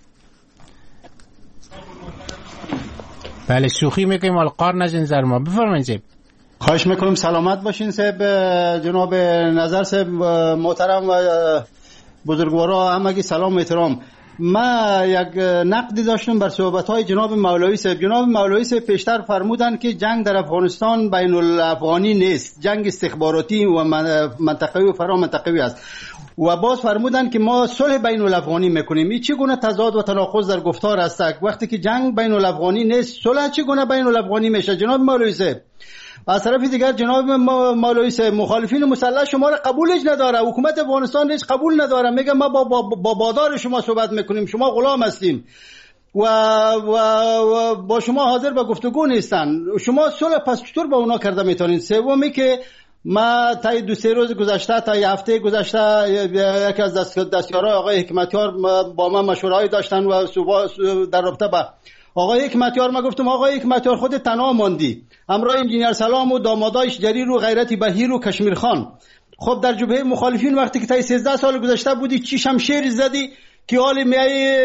بله شوخی میکنیم ولی قار نشین زر ما. بفرمایید. خواهش میکنم سلامت باشین صاحب. جناب نظر صاحب محترم و بزرگوارا همگی سلام و احترام. ما یک نقدی داشتم بر صحبت‌های جناب مولوی صاحب. جناب مولوی صاحب پیشتر فرمودند که جنگ در افغانستان بین الافغانی نیست، جنگ استخباراتی و منطقوی و فرا منطقوی است. و باز فرمودند که ما صلح بین الافغانی میکنیم. این چگونه تضاد و تناقض در گفتار است؟ وقتی که جنگ بین الافغانی نیست، صلح چگونه بین الافغانی میشه جناب مولوی صاحب؟ از طرف دیگر جناب مولوی صاحب مخالفین مسلح شما را قبولش نداره، حکومت افغانستان هیچ قبول نداره، میگه ما با, با, با بادار شما صحبت میکنیم، شما غلام هستیم و, و, و با شما حاضر به گفتگو نیستن. شما صلح پس چطور با اونا کرده میتونین؟ سومی که ما تا دو سه روز گذشته تا یه هفته گذشته یکی از دست دستیارای آقای حکمتیار با من مشوره‌ای داشتن و در رابطه با آقای حکمتیار ما گفتم آقای حکمتیار خود تنها ماندی، همراه انجینیر سلام و دامادایش جریر و غیرت بهیر و کشمیر خان. خب در جبهه مخالفین وقتی که تا سیزده سال گذشته بودی چی شمشیر زدی که حالی میای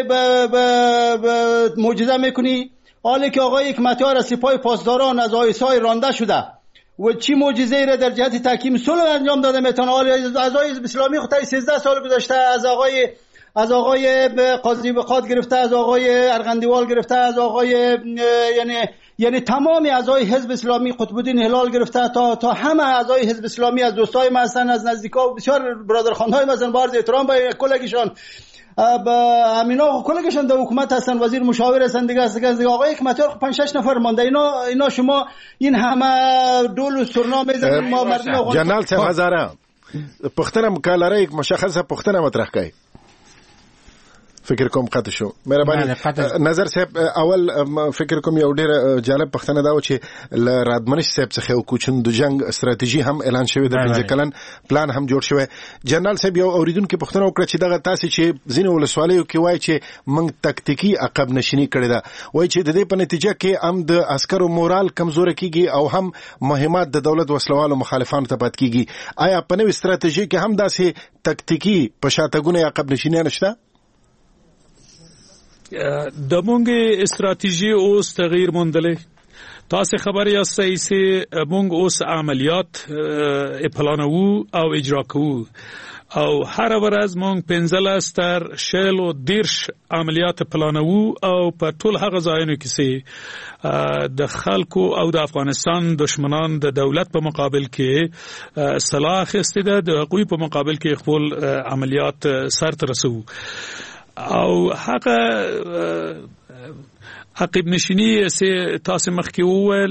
معجزه میکنی؟ حالی که آقای حکمتیار از سپاه پاسداران از آیسای رانده شده و چی معجزه‌ای را در جهت تحکیم صلح انجام داده میتونه؟ حالی اعضای حزب اسلامی خود تا سیزده سال گذشته از آقای از آقای قاضی بقاد گرفته، از آقای ارغندیوال گرفته، از آقای یعنی یعنی تمام اعضای حزب اسلامی قطب الدین هلال گرفته تا تا همه اعضای حزب اسلامی از دوستای ما هستن، از نزدیکا و بسیار برادرخوان‌های ما هستن، با عرض احترام به کلگیشان با امینا کلگیشان در حکومت هستن، وزیر مشاور هستن دیگه است دیگه. آقای حکمتیار پنج شش نفر مونده. اینا اینا شما این همه دول و سرنا میزنن ما مردم افغانستان. جنرال صاحب هزاره پختنه مکالره یک مشخصه پختنه مطرح کړئ. فکر کوم قطع شو مهرباني نظر صاحب اول فکر کوم یو ډیر جالب پښتنه دا و چې رادمنش صاحب څخه یو کوچن د جنگ استراتیژي هم اعلان شوی د پنځه کلن پلان هم جوړ شوی. جنرال صاحب یو اوریدونکو پښتنه وکړه چې دغه تاسو چې زینو ولسوالیو کې وای چې موږ تکتیکی عقب نشینی کړی دا وای چې د دې په نتیجه کې هم د عسکرو مورال کمزور کیږي او هم مهمات د دولت وسلوالو مخالفانو ته پات کیږي. آیا په نوې استراتیژي کې هم داسې تکتیکی په شاتګونه عقب نشینی نشته؟ د مونږ استراتیژي اوس تغییر موندلې. تاسو خبري یاستئ چې مونږ اوس عملیات پلانوو او اجرا کوو او هر ورځ مونږ پنځلس تر شل او دیرش عملیات پلانوو او په ټول هغه ځایونو کې چې د خلکو او د افغانستان دشمنان د دولت په مقابل کې سلاح اخیستې ده، د حقوقي په مقابل کې خپل عملیات سر ته رسوو. او هغه عقب نشینی سه تاسو مخکې وویل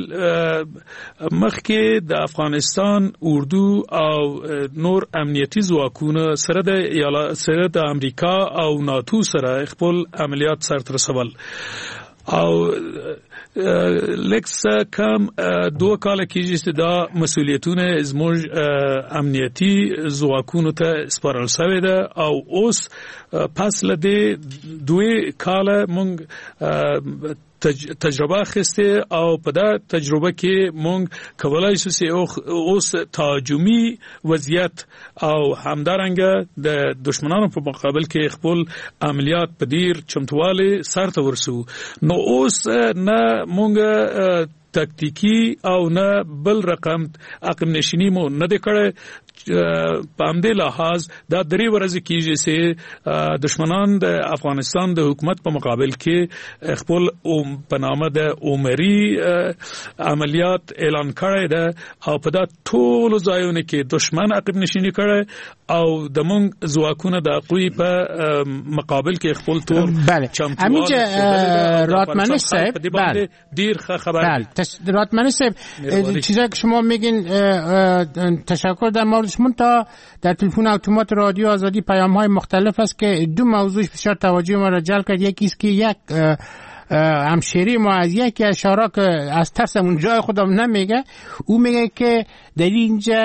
مخکې د افغانستان اردو او نور امنیتي ځواکونه سره د سره د امریکا او ناتو سره خپل عملیات سرته رسول او لکس کم دو کال کېږي چې دا مسؤلیتونه زموږ امنیتي ځواکونو ته سپارل شوی ده او اوس پس له دې دوی کال مونږ تجربه اخیسته او په دا تجربه کې مونږ کولای شو چې اوس تهاجمي وضعیت او همدارنګه د دشمنانو په مقابل کې خپل عملیات په ډیر چمتووالی سرته ورسو. نو اوس نه مونږ تکتیکی او نه بل رقم عقب نشینی مو نه د کړه په همدې لحاظ دا درې ورځې کېږي چې دشمنان د افغانستان د حکومت په مقابل کې خپل په نامه د عمري عملیات اعلان کړی ده او په دا ټولو ځایونو کې دشمن عقب نشینی کړی او د مونږ ځواکونه د هغوی په مقابل کې خپل تور چمتووالی راتمنش صاحب بله دیر خبر راتمنش صاحب چیزایی که شما میگین تشکر در موردش منتها در تلفن اتومات رادیو آزادی پیام های مختلف است که دو موضوعش بسیار توجه ما را جلب کرد. یکی است که یک همشیری ما از یکی از شهرها که از ترس اون جای خودم نمیگه، او میگه که در اینجا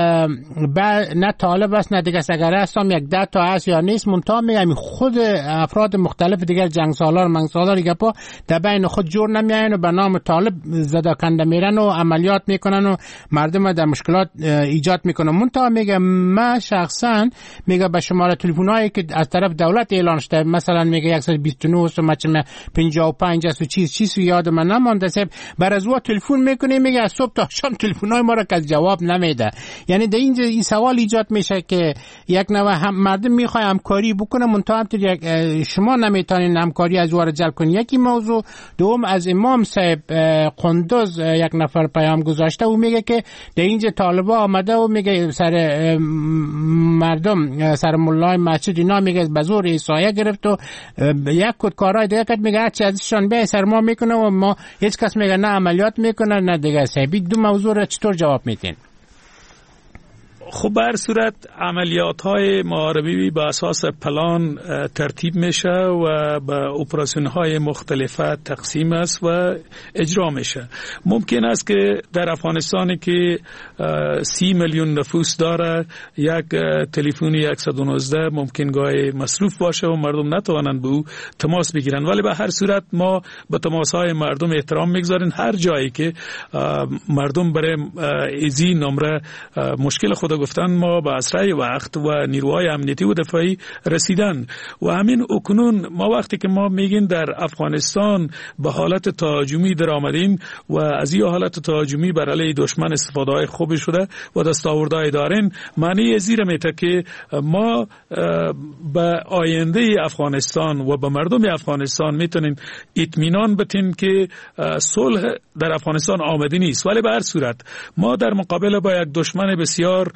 نه طالب است نه دیگه سگره است، هم یک ده تا هست یا نیست، منتها میگه خود افراد مختلف دیگر جنگ سالار منگ سالار دیگه پا در بین خود جور نمیاین و به نام طالب زده کنده میرن و عملیات میکنن و مردم در مشکلات ایجاد میکنن. منتها میگه من شخصا میگه به شماره تلفن هایی که از طرف دولت اعلان شده، مثلا میگه صد و بیست و نه و مچم پنجاه و پنج است و چیز چیز یاد من نمانده سب بر از او تلفن میکنه، میگه از صبح تا شام تلفن‌های ما را که جواب نمیده. یعنی در اینجا این سوال ایجاد میشه که یک نوع هم مردم میخواد همکاری بکنه، منتها شما نمیتونین همکاری از او را جلب کنید. یکی موضوع دوم از امام صاحب قندوز یک نفر پیام گذاشته، او میگه که در اینجا طالبا آمده و میگه سر مردم سر ملای مسجد اینا میگه به زور عیسایه گرفت و یک کد کارهای دیگه کرد، میگه هرچی ازشان به سر ما میکنه و ما هیچ کس میگه نه عملیات میکنه نه دیگه. صاحبی دو موضوع را چطور جواب میدین؟ خب به هر صورت عملیات های محاربی به اساس پلان ترتیب میشه و به اپراسیون های مختلفه تقسیم است و اجرا میشه. ممکن است که در افغانستانی که سی میلیون نفوس داره یک تلفنی صد و نوزده ممکن گاهی مصروف باشه و مردم نتوانند به او تماس بگیرند، ولی به هر صورت ما به تماس های مردم احترام میگذاریم. هر جایی که مردم برای ایزی نمره مشکل خود گفتن ما به اسرع وقت و نیروهای امنیتی و دفاعی رسیدن و همین اکنون ما وقتی که ما میگیم در افغانستان به حالت تهاجمی در آمدیم و از این حالت تهاجمی بر علیه دشمن استفاده های خوبی شده و دستاوردهای داریم، معنی زیر میته که ما به آینده افغانستان و به مردم افغانستان میتونیم اطمینان بدیم که صلح در افغانستان آمده نیست، ولی به هر صورت ما در مقابل با یک دشمن بسیار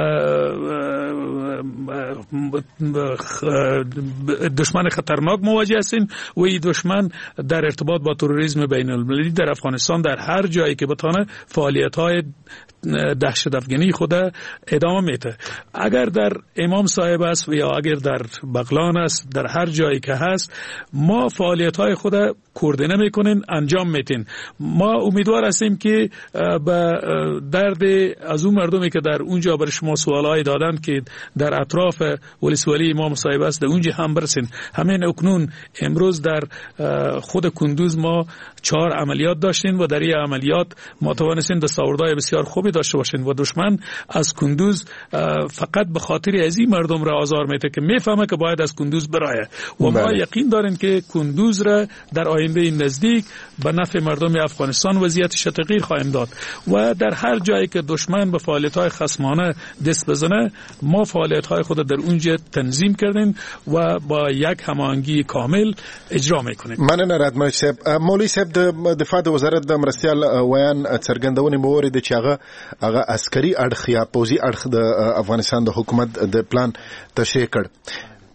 دشمن خطرناک مواجه هستیم و این دشمن در ارتباط با تروریسم بین المللی در افغانستان در هر جایی که بتانه فعالیت‌های دهشت افغانی خود ادامه میده. اگر در امام صاحب است و یا اگر در بغلان است، در هر جایی که هست ما فعالیت‌های خود کوردینه میکنین، انجام میتین. ما امیدوار هستیم که به درد از اون مردمی که در اونجا بر شما سوالای دادن که در اطراف ولسوالی امام صاحب است در اونجا هم برسین. همین اکنون امروز در خود کندوز ما چهار عملیات داشتیم و در این عملیات ما توانستیم دستاوردهای بسیار خوبی داشته باشیم و دشمن از کندوز فقط به خاطر از این مردم را آزار میده که میفهمه که باید از کندوز برایه و ما بله. یقین داریم که کندوز را در آینده نزدیک به نفع مردم افغانستان وضعیتش تغییر خواهیم داد و در هر جایی که دشمن به فعالیت‌های خصمانه دست بزنه ما فعالیت‌های خود در اونجا تنظیم کردیم و با یک هماهنگی کامل اجرا میکنیم. مننه رادمنش صاحب. مولوی صاحب د دفاع د وزارت د مرستیال ویان څرګندونې مورید چې هغه هغه عسکري اړخ یا پوځي اړخ د افغانستان د حکومت د پلان تشریح کړ.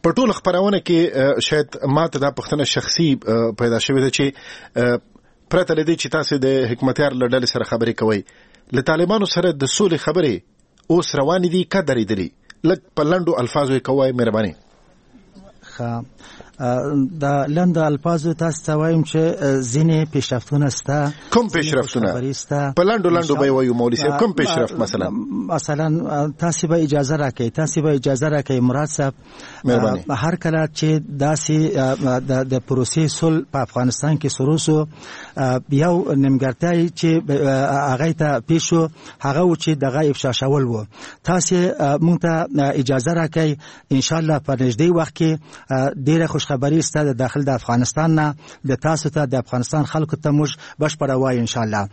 په ټول خبرونه کې شاید ماته دا پښتنه شخصي پیدا شوې ده چې پرته لدی چې تاسو د حکمتیار لړل سره خبرې کوي له طالبانو سره د سولې خبرې اوس روان دي کډرې دي لکه په لندو الفاظو کوي مهرباني ښه د لند الفاظو تاسو ته وایم چې ځینې پیشرفتونه سته کوم پیشرفتونه په لندو لندو به وایو مولوی صاحب کوم پیشرفت مثلا مثلا تاسو به اجازه راکړئ تاسو به اجازه راکړئ مراد صاحب هر کله چې داسې د پروسې صلح په افغانستان کې شروع شو یو نیمګړتیا چې هغه ته پیښو هغه و چې دغه افشا شول و تاسو مونږ ته اجازه راکړئ ان شاء الله په نږدې وخت کې ډیره خوش خبری است د داخل د افغانستان نه د تاسو ته د افغانستان خلکو ته موږ بشپړه وای ان شاء الله.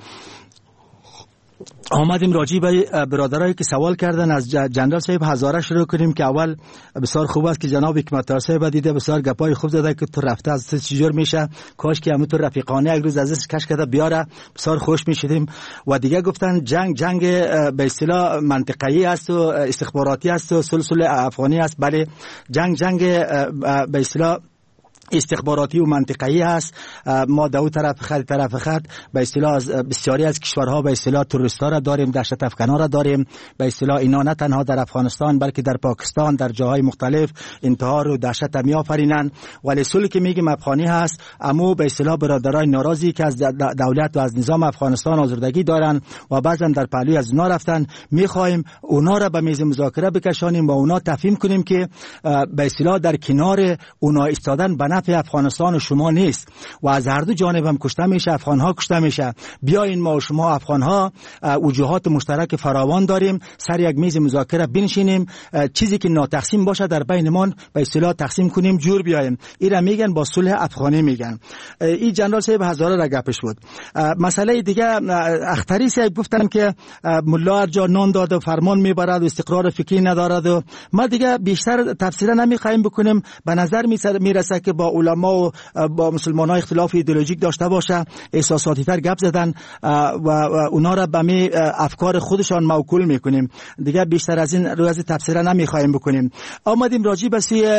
آمدیم راجی به برادرایی که سوال کردن از جنرال صاحب هزاره شروع کنیم که اول بسیار خوب است که جناب حکمتیار صاحب دیده بسیار گپای خوب زده که تو رفته از تو چجور میشه کاش که همون تو رفیقانه یک روز ازش کش کرده بیاره بسیار خوش میشدیم. و دیگه گفتن جنگ جنگ به اصطلاح منطقه‌ای است و استخباراتی است و سلسله افغانی است. بله جنگ جنگ به اصطلاح استخباراتی و منطقه‌ای است. ما دو طرف خط طرف خط به اصطلاح بسیاری از کشورها به اصطلاح تروریستا را داریم دهشت افکنا را داریم به اصطلاح اینا نه تنها در افغانستان بلکه در پاکستان در جاهای مختلف انتحار و دهشت می آفرینند. ولی صلحی که میگیم افغانی هست اما به اصطلاح برادرای ناراضی که از دولت و از نظام افغانستان آزردگی دارند و بعضا در پهلوی از اونا رفتن میخوایم اونا را به میز مذاکره بکشانیم و اونا تفهیم کنیم که به اصطلاح در کنار اونا ایستادن به نفع افغانستان و شما نیست و از هر دو جانب هم کشته میشه افغانها کشته میشه. بیاین ما و شما افغانها وجوهات مشترک فراوان داریم سر یک میز مذاکره بنشینیم چیزی که ناتقسیم باشه در بینمان به اصطلاح تقسیم کنیم جور بیایم. اینا میگن با صلح افغانی میگن. این جنرال صاحب هزاره را گپش بود. مسئله دیگه اختری صاحب گفتن که ملا هر جا نان داد و فرمان میبرد و استقرار فکری ندارد و ما دیگه بیشتر تفسیر نمیخوایم بکنیم. به نظر میرسه که با علما و با مسلمان‌ها اختلاف ایدئولوژیک داشته باشه احساساتی تر گپ زدن و اونا را به می افکار خودشان موکول میکنیم دیگه بیشتر از این روی از تفسیر نمیخوایم بکنیم. آمدیم راجی به سوی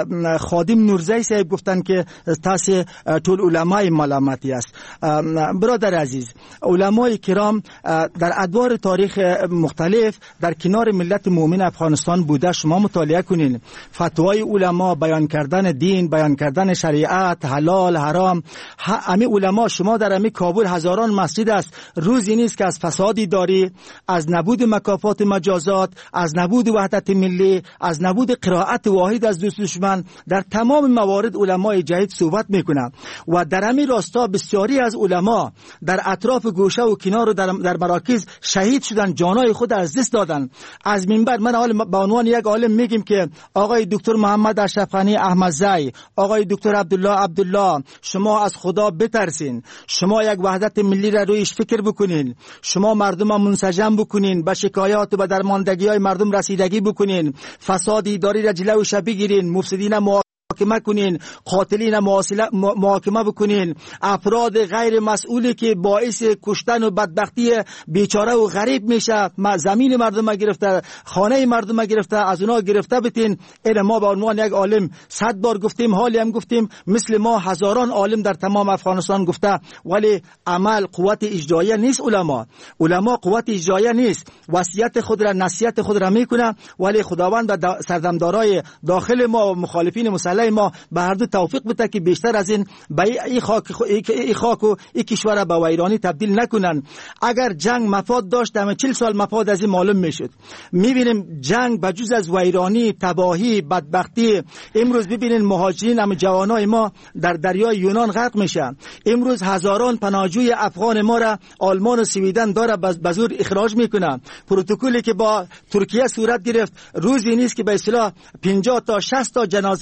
خادم نورزی صاحب گفتن که تاسو طول علمای ملامتی است. برادر عزیز علمای کرام در ادوار تاریخ مختلف در کنار ملت مؤمن افغانستان بوده. شما مطالعه کنین فتوای علما بیان کردن دین بیان کردن شریعت حلال حرام همه علما شما در همه کابل هزاران مسجد است روزی نیست که از فسادی داری از نبود مکافات مجازات از نبود وحدت ملی از نبود قرائت واحد از دوست دشمن در تمام موارد علمای جدید صحبت میکنه و در همین راستا بسیاری از علما در اطراف گوشه و کنار و در, در مراکز شهید شدن جانای خود از دست دادن. از منبر من به عنوان یک عالم میگیم که آقای دکتر محمد اشرف غنی احمدزی آقای دکتر عبدالله عبدالله شما از خدا بترسین شما یک وحدت ملی را رویش فکر بکنین شما مردم را منسجم بکنین به شکایات و به درماندگی های مردم رسیدگی بکنین فساد اداری را جلوش بگیرین مفسدین محاکمه کنین قاتلین محاکمه بکنین افراد غیر مسئولی که باعث کشتن و بدبختی بیچاره و غریب میشه زمین مردم گرفته خانه مردم گرفته از اونا گرفته بتین. این ما به عنوان یک عالم صد بار گفتیم حالی هم گفتیم مثل ما هزاران عالم در تمام افغانستان گفته ولی عمل قوت اجرایه نیست. علما علما قوت اجرایه نیست وصیت خود را نصیحت خود را میکنه ولی خداوند به سردمدارای داخل ما و مخالفین مسلح ما به هر دو توفیق بده که بیشتر از این به این خاک این خاک و این کشور به ویرانی تبدیل نکنن. اگر جنگ مفاد داشت همه چهل سال مفاد از این معلوم میشد. میبینیم جنگ بجز از ویرانی تباهی بدبختی امروز ببینین مهاجرین هم جوانای ما در دریای یونان غرق میشن. امروز هزاران پناهجوی افغان ما را آلمان و سویدن داره به زور اخراج میکنه. پروتکلی که با ترکیه صورت گرفت روزی نیست که به اصطلاح پنجاه تا شصت تا جنازه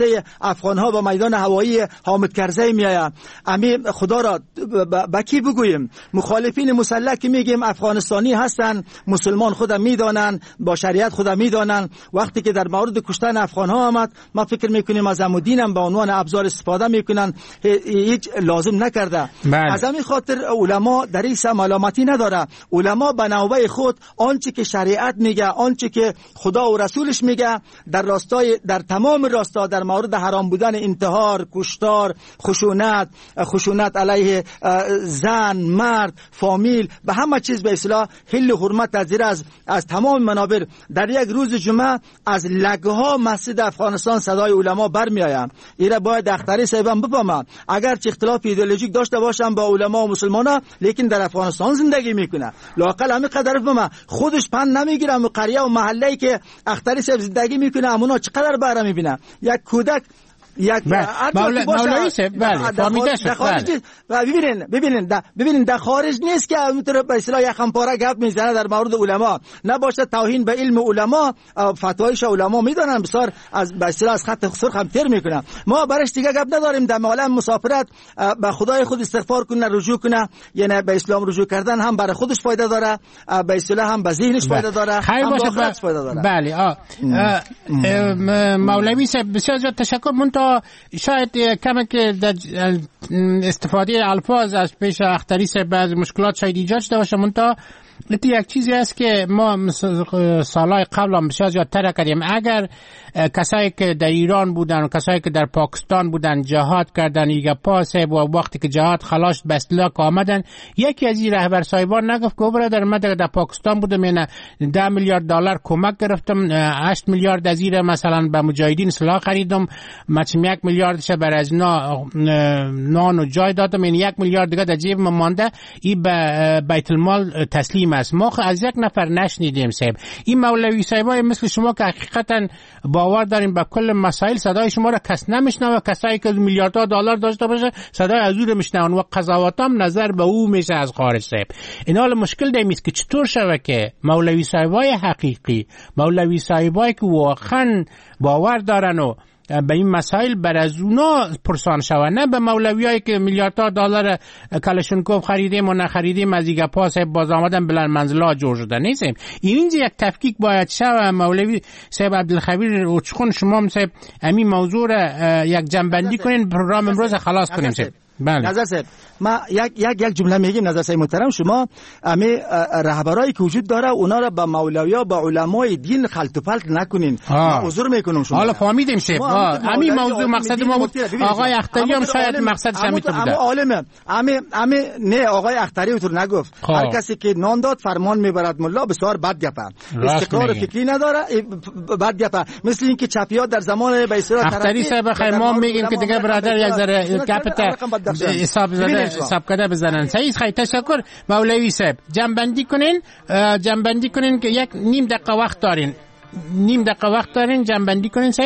افغان ها به میدان هوایی حامد کرزی میآیه. امی خدا را با کی بگوییم؟ مخالفین مسلح که میگیم افغانستانی هستن، مسلمان خود میدانن، با شریعت خود میدانن. وقتی که در مورد کشتن افغان ها آمد، ما فکر میکنیم از عمودین هم به عنوان ابزار استفاده میکنن، هیچ لازم نکرده. بله. از همین خاطر علما در این ملامتی نداره. علما به نوبه خود آنچه که شریعت میگه، آنچه که خدا و رسولش میگه، در راستای در تمام راستا در مورد حرام بودن انتحار، کشتار، خشونت، خشونت علیه زن، مرد، فامیل، به همه چیز به اصطلاح حل و حرمت از از از تمام منابر. در یک روز جمعه از لگها مسجد افغانستان صدای علما برمیآید. اینا باید اختری صاحبم بفهمه، اگر چه اختلاف ایدئولوژیک داشته باشم با علما و مسلمانا، لیکن در افغانستان زندگی میکنه. لااقل همین قدر بفهمه، خودش پند نمیگیره و قریه و محله‌ای که اختری صاحب زندگی میکنه همونا چقدر بهره میبینه. یک کودک یک مولوی صاحب بله فهمیده شد. ببینین ببینین ببینین در خارج نیست که اونطور به اصطلاح یک خمپاره گپ میزنه در مورد علما، نباشه توهین به علم علما. فتوایش علما میدونن بسیار از به اصطلاح از خط سرخ هم تر میکنه. ما برش دیگه گپ نداریم. در عالم مسافرت به خدای خود استغفار کنه، رجوع کنه، یعنی به اسلام رجوع کردن هم برای خودش فایده داره، به اصطلاح هم به ذهنش فایده داره، هم به آخرت فایده داره. بله آ مولوی صاحب بسیار زیاد تشکر. منتها شاید کمی که استفاده الفاظ از پیش اختری صاحب بعض مشکلات شاید ایجاد شده باشه. منتها یک چیزی است که ما سالهای قبل هم بسیار زیادتر کردیم. اگر کسایی که در ایران بودن و کسایی که در پاکستان بودن جهاد کردن، یک پاس و وقتی که جهاد خلاص به اصطلاح آمدن، یکی از این رهبر صاحبان نگفت که برادر من در پاکستان بودم، من ده میلیارد دلار کمک گرفتم، هشت میلیارد از این مثلا به مجاهدین سلاح خریدم، مثلا یک میلیاردش برای از نان و جای دادم، یعنی یک میلیارد دیگه در جیب من مانده، این به بیت المال تسلیم است. ما از یک نفر نشنیدیم صاحب. این مولوی صاحبای مثل شما که حقیقتا باور داریم به کل مسائل، صدای شما را کس نمیشنوه. کسایی که میلیاردها دلار داشته باشه صدای از او را میشنون و قضاوت هم نظر به او میشه از خارج صاحب. این حال مشکل دمیست که چطور شوه که مولوی صاحبای حقیقی، مولوی صاحبای که واقعا باور دارن و به این مسائل بر از اونا پرسان شوه، نه به مولویایی که میلیاردها دلار کلاشینکوف خریدیم و نخریدیم از دیگه پاس باز آمدن بلند منزلا جور شده نیستیم. اینجا یک تفکیک باید شوه. مولوی صاحب عبدالخبیر اوچخون شما صاحب همین موضوع را یک جنبندی کنین، پروگرام امروز خلاص کنیم صاحب. بله نظر صاحب ما یک یک یک جمله میگیم. نظر صاحب محترم، شما امی رهبرایی که وجود داره اونا را با مولویا با علمای دین خلط و پلت نکنین. ما عذر میکنم شما. حالا فهمیدیم صاحب. همین موضوع مقصد ما بود. آقای اختری هم شاید مقصدش همین بوده. اما عالم امی امی نه آقای اختری اونطور نگفت. هر کسی که نان داد فرمان میبرد ملا، بسیار بد گپه. استقرار فکری نداره، بد گپه. مثل اینکه چپیات در زمان به اصطلاح اختری صاحب خیر ما میگیم که دیگه برادر یک ذره گپ حساب زده حساب کرده بزنن. صحیح خیلی تشکر مولوی صاحب. جنبندی کنین جنبندی کنین که یک نیم دقیقه وقت دارین. نیم دقیقه وقت دارین جنبندی کنین صاحب.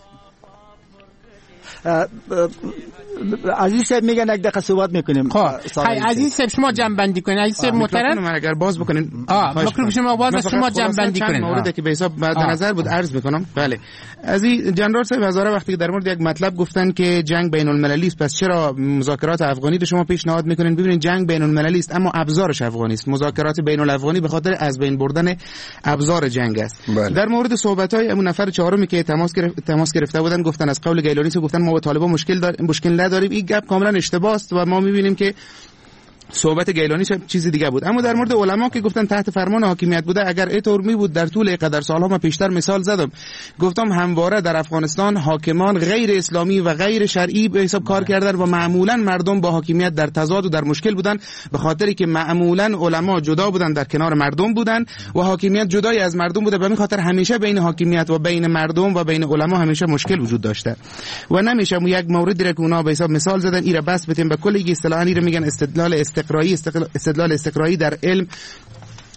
عزیز صاحب میگن یک دقیقه صحبت میکنیم. خیلی عزیز صاحب شما جنبندی کنین. عزیز صاحب محترم اگر باز بکنین آ میکروفون شما باز، شما جنبندی کنین. موردی که به حساب بعد نظر بود عرض میکنم. بله از این جنرال صاحب هزاره وقتی که در مورد یک مطلب گفتن که جنگ بین المللی است، پس چرا مذاکرات افغانی رو شما پیشنهاد میکنین؟ ببینید جنگ بین المللی است اما ابزارش افغانی است. مذاکرات بین الافغانی به خاطر از بین بردن ابزار جنگ است. بله. در مورد صحبت های اون نفر چهارمی که تماس گرفت تماس گرفته بودن گفتن از قول گیلانی گفتن ما با طالبان مشکل داریم مشکل نداریم. این گپ کاملا اشتباه است و ما میبینیم که صحبت گیلانی چیز دیگه بود. اما در مورد علما که گفتن تحت فرمان حاکمیت بوده، اگر اینطور می بود در طول قدر سالها ما پیشتر مثال زدم، گفتم همواره در افغانستان حاکمان غیر اسلامی و غیر شرعی به حساب کار کردن و معمولا مردم با حاکمیت در تضاد و در مشکل بودن، به خاطری که معمولا علما جدا بودن در کنار مردم بودن و حاکمیت جدای از مردم بوده. به همین خاطر همیشه بین حاکمیت و بین مردم و بین علما همیشه مشکل وجود داشته و نمیشه یک موردی را که اونا به حساب مثال زدن ایرا بس بتیم به کلی اصطلاحا ایرا میگن استدلال استقرایی استدلال استقرایی در علم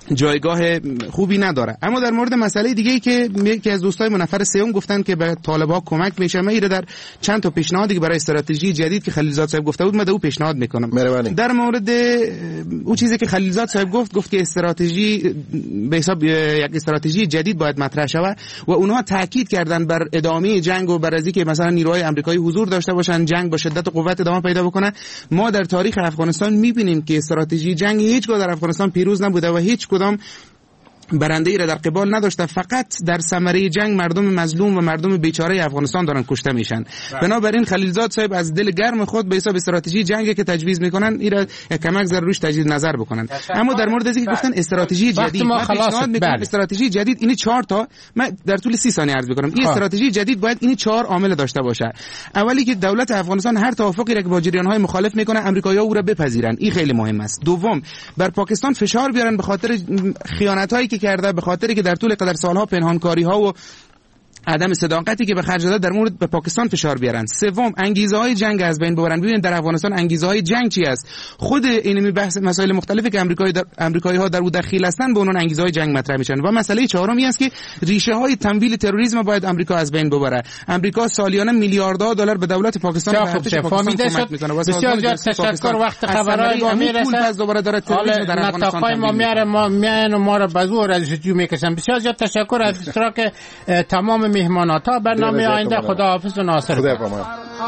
جایگاه خوبی نداره. اما در مورد مسئله دیگه ای که یکی از دوستای من نفر سوم گفتن که به طالبان کمک میشه، من در چند تا پیشنهادی که برای استراتژی جدید که خلیلزاد صاحب گفته بود من او پیشنهاد میکنم. مهربانی. در مورد اون چیزی که خلیلزاد صاحب گفت گفت که استراتژی به حساب یک استراتژی جدید باید مطرح شود و اونها تاکید کردن بر ادامه جنگ و بر از اینکه مثلا نیروهای آمریکایی حضور داشته باشن، جنگ با شدت و قوت ادامه پیدا بکنه. ما در تاریخ افغانستان میبینیم که استراتژی جنگ هیچگاه در افغانستان پیروز نبوده و هیچ کدام برنده ای را در قبال نداشته. فقط در ثمره جنگ مردم مظلوم و مردم بیچاره افغانستان دارن کشته میشن. بنابراین خلیلزاد صاحب از دل گرم خود به حساب استراتژی جنگی که تجویز میکنن این را کمک زر روش تجدید نظر بکنن. اما در مورد از اینکه گفتن استراتژی جدید، ما پیشنهاد میکنم استراتژی جدید این چهار تا، من در طول سی ثانیه عرض میکنم، این استراتژی جدید باید این چهار عامل داشته باشه. اولی که دولت افغانستان هر توافقی را که با جریان‌های مخالف میکنه امریکایی‌ها او را بپذیرن، این خیلی مهم است. دوم، بر پاکستان فشار بیارن به خاطر خیانت‌هایی که کرده، به خاطری که در طول قدر سالها پنهانکاری‌ها و عدم صداقتی که به خرج داده در مورد به پاکستان فشار بیارن. سوم، انگیزه های جنگ از بین ببرن. ببینید در افغانستان انگیزه های جنگ چی است؟ خود اینمی بحث مسائل مختلفی که آمریکایی در آمریکایی ها در او دخیل هستند به اونها انگیزه های جنگ مطرح میشن. و مسئله چهارمی است که ریشه های تمویل تروریسم باید آمریکا از بین ببره. آمریکا سالیانه میلیاردها دلار به دولت پاکستان و ارتش پاکستان کمک میکنه. بسیار زیاد تشکر. وقت خبرهای ما میرسه. دوباره داره تروریسم در افغانستان ما میاره ما میان و ما رو بزور از جو میکشن. بسیار زیاد تشکر از اشتراک تمام مهمانان. تا برنامه آینده خداحافظ و ناصر. خدا پامان.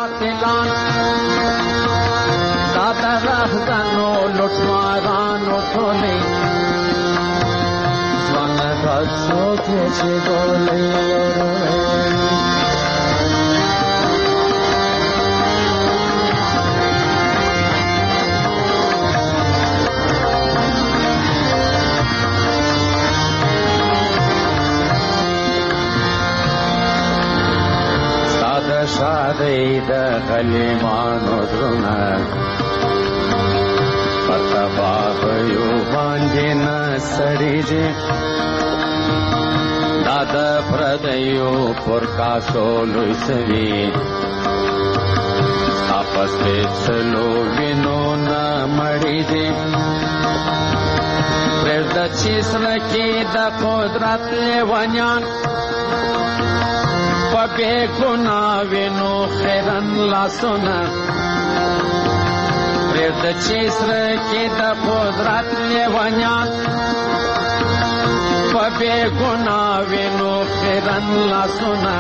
شادی د غلیمانو درونه پر تباغ یو باندې نه سړیږي دا د پردیو پر کاسو لوی سوي اپس پېڅلو وینو نه مړیږي پرېږده چې سره کې د قدرت لیونیان بے گناہ وینو خیرن لاسونا پرد چیسر کی دا قدرت لیوانیان بے گناہ وینو خیرن لاسونا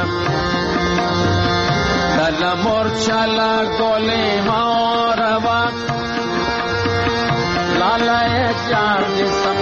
دل مورچالا گولی موروا لالا چار جسم